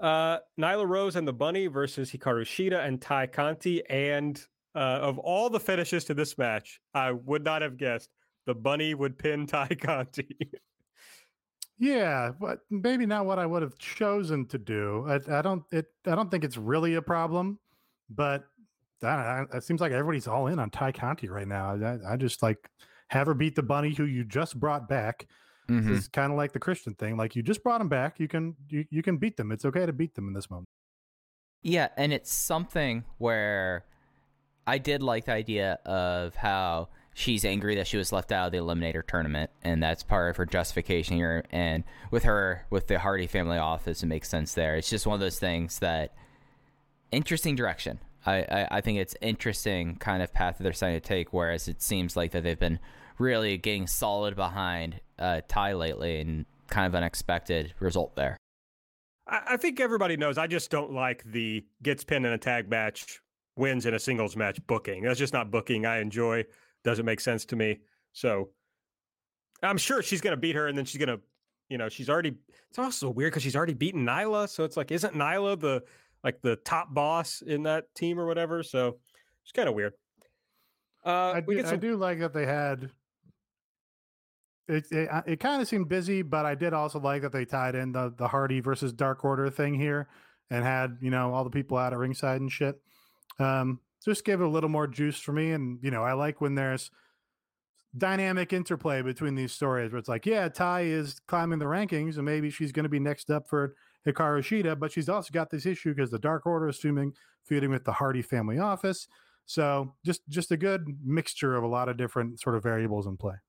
Uh, Nyla Rose and the Bunny versus Hikaru Shida and Tai Conti. And uh, of all the finishes to this match, I would not have guessed the Bunny would pin Tai Conti. Yeah, but maybe not what I would have chosen to do. I, I don't. It. I don't think it's really a problem, but I don't know, it seems like everybody's all in on Tai Conti right now. I, I just like have her beat the Bunny, who you just brought back. Mm-hmm. It's kind of like the Christian thing. Like you just brought them back. You can you, you can beat them. It's okay to beat them in this moment. Yeah, and it's something where I did like the idea of how she's angry that she was left out of the Eliminator tournament, and that's part of her justification here. And with her, with the Hardy family office, it makes sense there. It's just one of those things that interesting direction. I, I, I think it's interesting kind of path that they're starting to take, whereas it seems like that they've been really getting solid behind uh, Ty lately, and kind of unexpected result there. I, I think everybody knows I just don't like the gets pinned in a tag match, wins in a singles match booking. That's just not booking I enjoy. Doesn't make sense to me. So I'm sure she's going to beat her, and then she's going to, you know, she's already, it's also weird because she's already beaten Nyla. So it's like, isn't Nyla the, like the top boss in that team or whatever? So it's kind of weird. Uh, I we do, get some, I do like that they had, it, it, it kind of seemed busy, but I did also like that they tied in the, the Hardy versus Dark Order thing here and had, you know, all the people out at ringside and shit. Um, just give it a little more juice for me. And, you know, I like when there's dynamic interplay between these stories where it's like, yeah, Ty is climbing the rankings and maybe she's going to be next up for Hikaru Shida, but she's also got this issue because the Dark Order is assuming feuding with the Hardy family office. So just, just a good mixture of a lot of different sort of variables in play.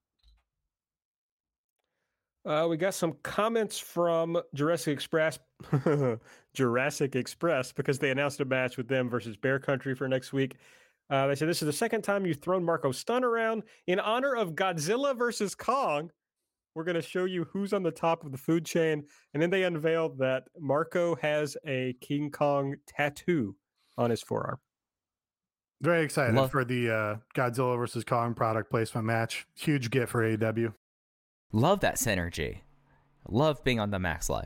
Uh, we got some comments from Jurassic Express, Jurassic Express, because they announced a match with them versus Bear Country for next week. Uh, they said, this is the second time you've thrown Marco Stunt around. In honor of Godzilla versus Kong, we're going to show you who's on the top of the food chain. And then they unveiled that Marco has a King Kong tattoo on his forearm. Very excited Love- for the uh, Godzilla versus Kong product placement match. Huge get for A E W. Love that synergy. Love being on the Max Live.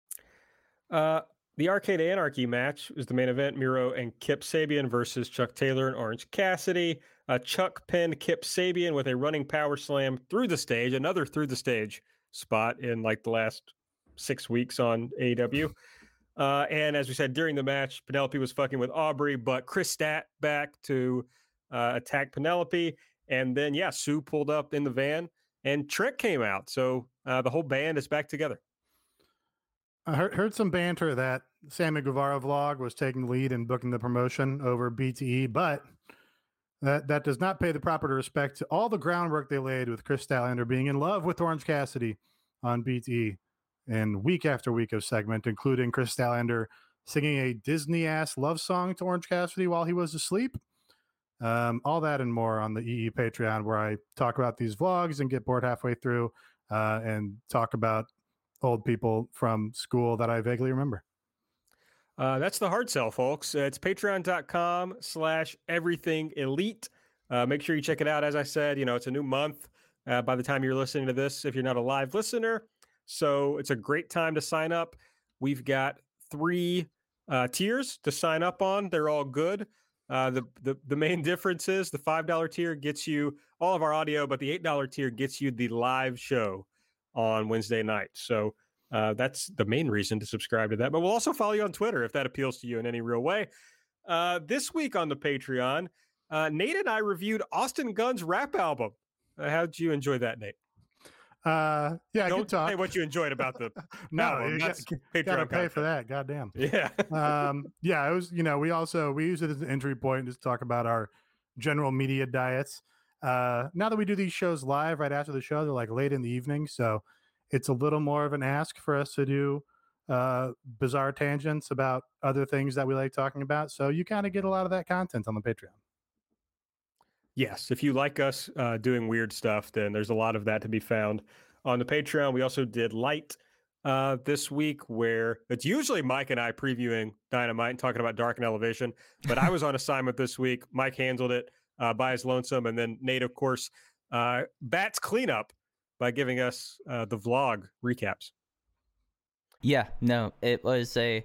Uh, the Arcade Anarchy match was the main event. Miro and Kip Sabian versus Chuck Taylor and Orange Cassidy. Uh, Chuck pinned Kip Sabian with a running power slam through the stage, another through the stage spot in like the last six weeks on A E W. Uh, and as we said during the match, Penelope was fucking with Aubrey, but Chris Stat back to uh, attack Penelope. And then, yeah, Sue pulled up in the van. And Trick came out, so uh, the whole band is back together. I heard, heard some banter that Sammy Guevara vlog was taking the lead in booking the promotion over B T E, but that, that does not pay the proper respect to all the groundwork they laid with Chris Statlander being in love with Orange Cassidy on B T E, and week after week of segment, including Chris Statlander singing a Disney-ass love song to Orange Cassidy while he was asleep. Um, all that and more on the E E Patreon, where I talk about these vlogs and get bored halfway through uh, and talk about old people from school that I vaguely remember. Uh, that's the hard sell, folks. It's patreon.com slash everything elite. Uh, make sure you check it out. As I said, you know, it's a new month uh, by the time you're listening to this, if you're not a live listener. So it's a great time to sign up. We've got three uh, tiers to sign up on. They're all good. Uh, the, the the main difference is the five dollar tier gets you all of our audio, but the eight dollar tier gets you the live show on Wednesday night. So uh, that's the main reason to subscribe to that. But we'll also follow you on Twitter if that appeals to you in any real way. Uh, this week on the Patreon, uh, Nate and I reviewed Austin Gunn's rap album. Uh, how did you enjoy that, Nate? Uh, yeah, Don't good talk. say what you enjoyed about the no, album. you That's got, Patreon gotta pay content. for that. Goddamn. Yeah. um, yeah, it was, you know, we also, we use it as an entry point to talk about our general media diets. Uh, now that we do these shows live right after the show, they're like late in the evening. So it's a little more of an ask for us to do uh, bizarre tangents about other things that we like talking about. So you kind of get a lot of that content on the Patreon. Yes. If you like us uh, doing weird stuff, then there's a lot of that to be found on the Patreon. We also did Light uh, this week, where it's usually Mike and I previewing Dynamite and talking about Dark and Elevation, but I was on assignment this week. Mike handled it uh, by his lonesome, and then Nate, of course, uh, bats cleanup by giving us uh, the vlog recaps. Yeah, no, it was a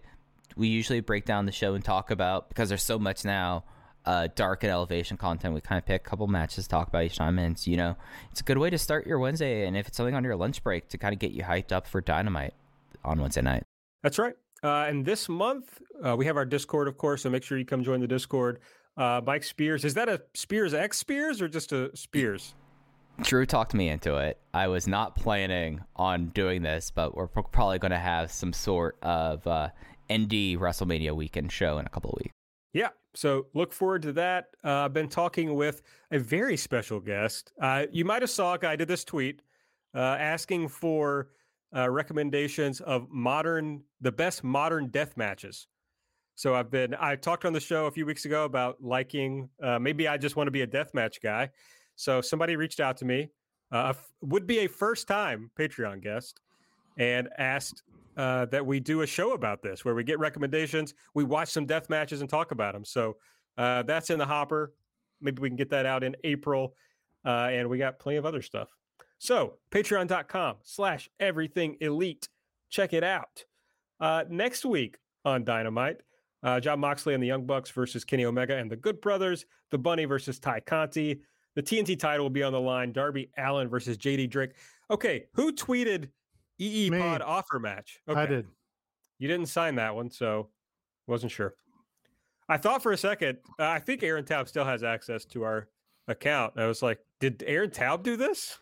we usually break down the show and talk about, because there's so much now, uh, dark and elevation content. We kind of pick a couple matches to talk about each time. And it's, you know, it's a good way to start your Wednesday. And if it's something on your lunch break, to kind of get you hyped up for Dynamite on Wednesday night. That's right. Uh, and this month, uh, we have our Discord, of course, so make sure you come join the Discord. Uh, Mike Spears, is that a Spears X Spears or just a Spears? Drew talked me into it. I was not planning on doing this, but we're probably going to have some sort of uh, N D WrestleMania weekend show in a couple of weeks. Yeah, so look forward to that. Uh, I've been talking with a very special guest. Uh, you might have saw, I did this tweet uh, asking for uh, recommendations of modern, the best modern death matches. So I've been, I talked on the show a few weeks ago about liking, uh, maybe I just want to be a deathmatch guy. So somebody reached out to me, uh, would be a first time Patreon guest, and asked uh, that we do a show about this where we get recommendations, we watch some death matches and talk about them. So uh, that's in the hopper. Maybe we can get that out in April. Uh, and we got plenty of other stuff. So patreon.com slash everything elite. Check it out. Uh, next week on Dynamite, uh, Jon Moxley and the Young Bucks versus Kenny Omega and the Good Brothers, the Bunny versus Ty Conti. The T N T title will be on the line. Darby Allin versus J D Drake. Okay, who tweeted E E Me. Pod offer match? Okay. I did. You didn't sign that one, so wasn't sure. I thought for a second, uh, I think Aaron Taub still has access to our account. I was like, did Aaron Taub do this?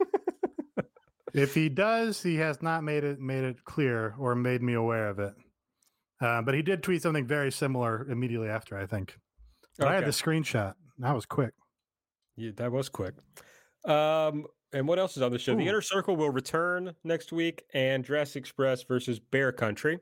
If he does, he has not made it made it clear or made me aware of it. Uh, but he did tweet something very similar immediately after, I think. But I had Okay. the screenshot. That was quick. Yeah, that was quick. Um, and what else is on the show? The Ooh. Inner Circle will return next week, and Jurassic Express versus Bear Country.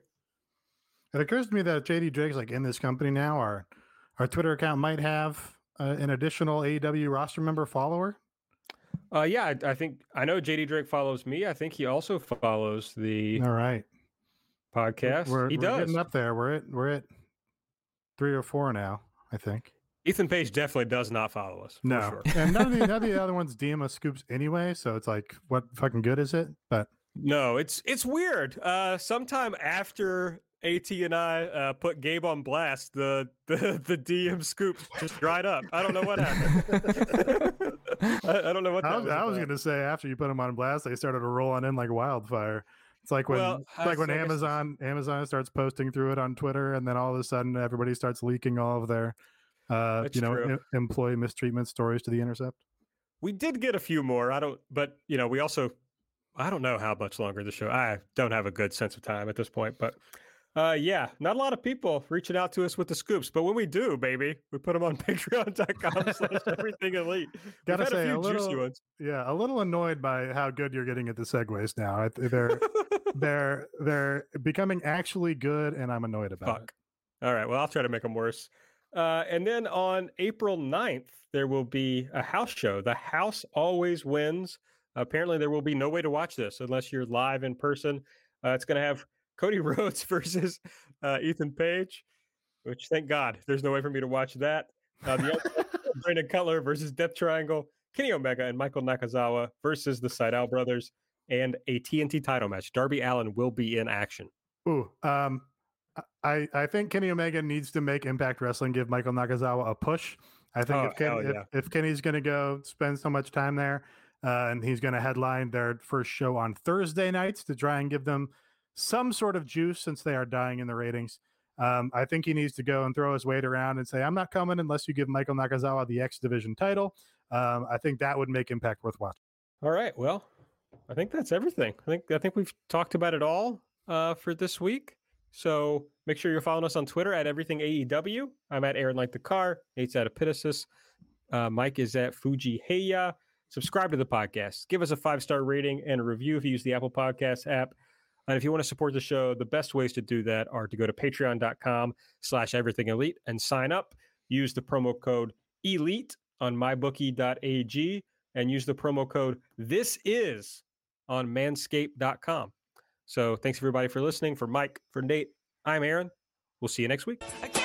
It occurs to me that if J D Drake's like in this company now, our our Twitter account might have uh, an additional A E W roster member follower. Uh, yeah, I, I think I know J D Drake follows me. I think he also follows the All right, podcast. We're, he we're does. getting up there. We're at we're at three or four now, I think. Ethan Page definitely does not follow us. For No, sure. and none of, the, none of the other ones D M us scoops anyway. So it's like, what fucking good is it? But No, it's it's weird. Uh, sometime after AT and I uh, put Gabe on blast, the the, the D M scoops just dried up. I don't know what happened. I, I don't know what that I was, was I was about. gonna say after you put them on blast, they started to roll on in like wildfire. It's like when Well, it's I- like when I guess- Amazon Amazon starts posting through it on Twitter, and then all of a sudden everybody starts leaking all of their uh, That's you know true. em- employee mistreatment stories to the Intercept. We did get a few more. I don't, but you know, we also, I don't know how much longer the show. I don't have a good sense of time at this point, but uh, yeah, not a lot of people reaching out to us with the scoops. But when we do, baby, we put them on patreon.com slash everything elite. We've Gotta had say, a a few little- juicy ones. Yeah, a little annoyed by how good you're getting at the segues now. I- They're they're they're becoming actually good, and I'm annoyed about Fuck. All right. Well, I'll try to make them worse. Uh, and then on April ninth, there will be a house show. The house always wins. Apparently, there will be no way to watch this unless you're live in person. Uh, it's going to have Cody Rhodes versus uh, Ethan Page, which thank God there's no way for me to watch that. Uh, the other, Brandon Cutler versus Death Triangle, Kenny Omega and Michael Nakazawa versus the Sydal Brothers, and a T N T title match. Darby Allin will be in action. it. Ooh, um, I I think Kenny Omega needs to make Impact Wrestling give Michael Nakazawa a push. I think Oh, if, Ken, hell if, yeah. if Kenny's going to go spend so much time there, uh, and he's going to headline their first show on Thursday nights to try and give them some sort of juice since they are dying in the ratings. Um, I think he needs to go and throw his weight around and say, I'm not coming unless you give Michael Nakazawa the X Division title. Um, I think that would make Impact worth watching. All right. Well, I think that's everything. I think I think we've talked about it all uh, for this week. So make sure you're following us on Twitter at everything A E W. I'm at Aaron Like the Car. Nate's at Epitasis. Uh, Mike is at Fuji Heya. Subscribe to the podcast. Give us a five star rating and a review if you use the Apple Podcasts app. And if you want to support the show, the best ways to do that are to go to patreon.com slash everything elite and sign up. Use the promo code ELITE on my bookie dot a g and use the promo code This Is on manscaped dot com. So thanks everybody for listening. For Mike, for Nate, I'm Aaron. We'll see you next week. I can't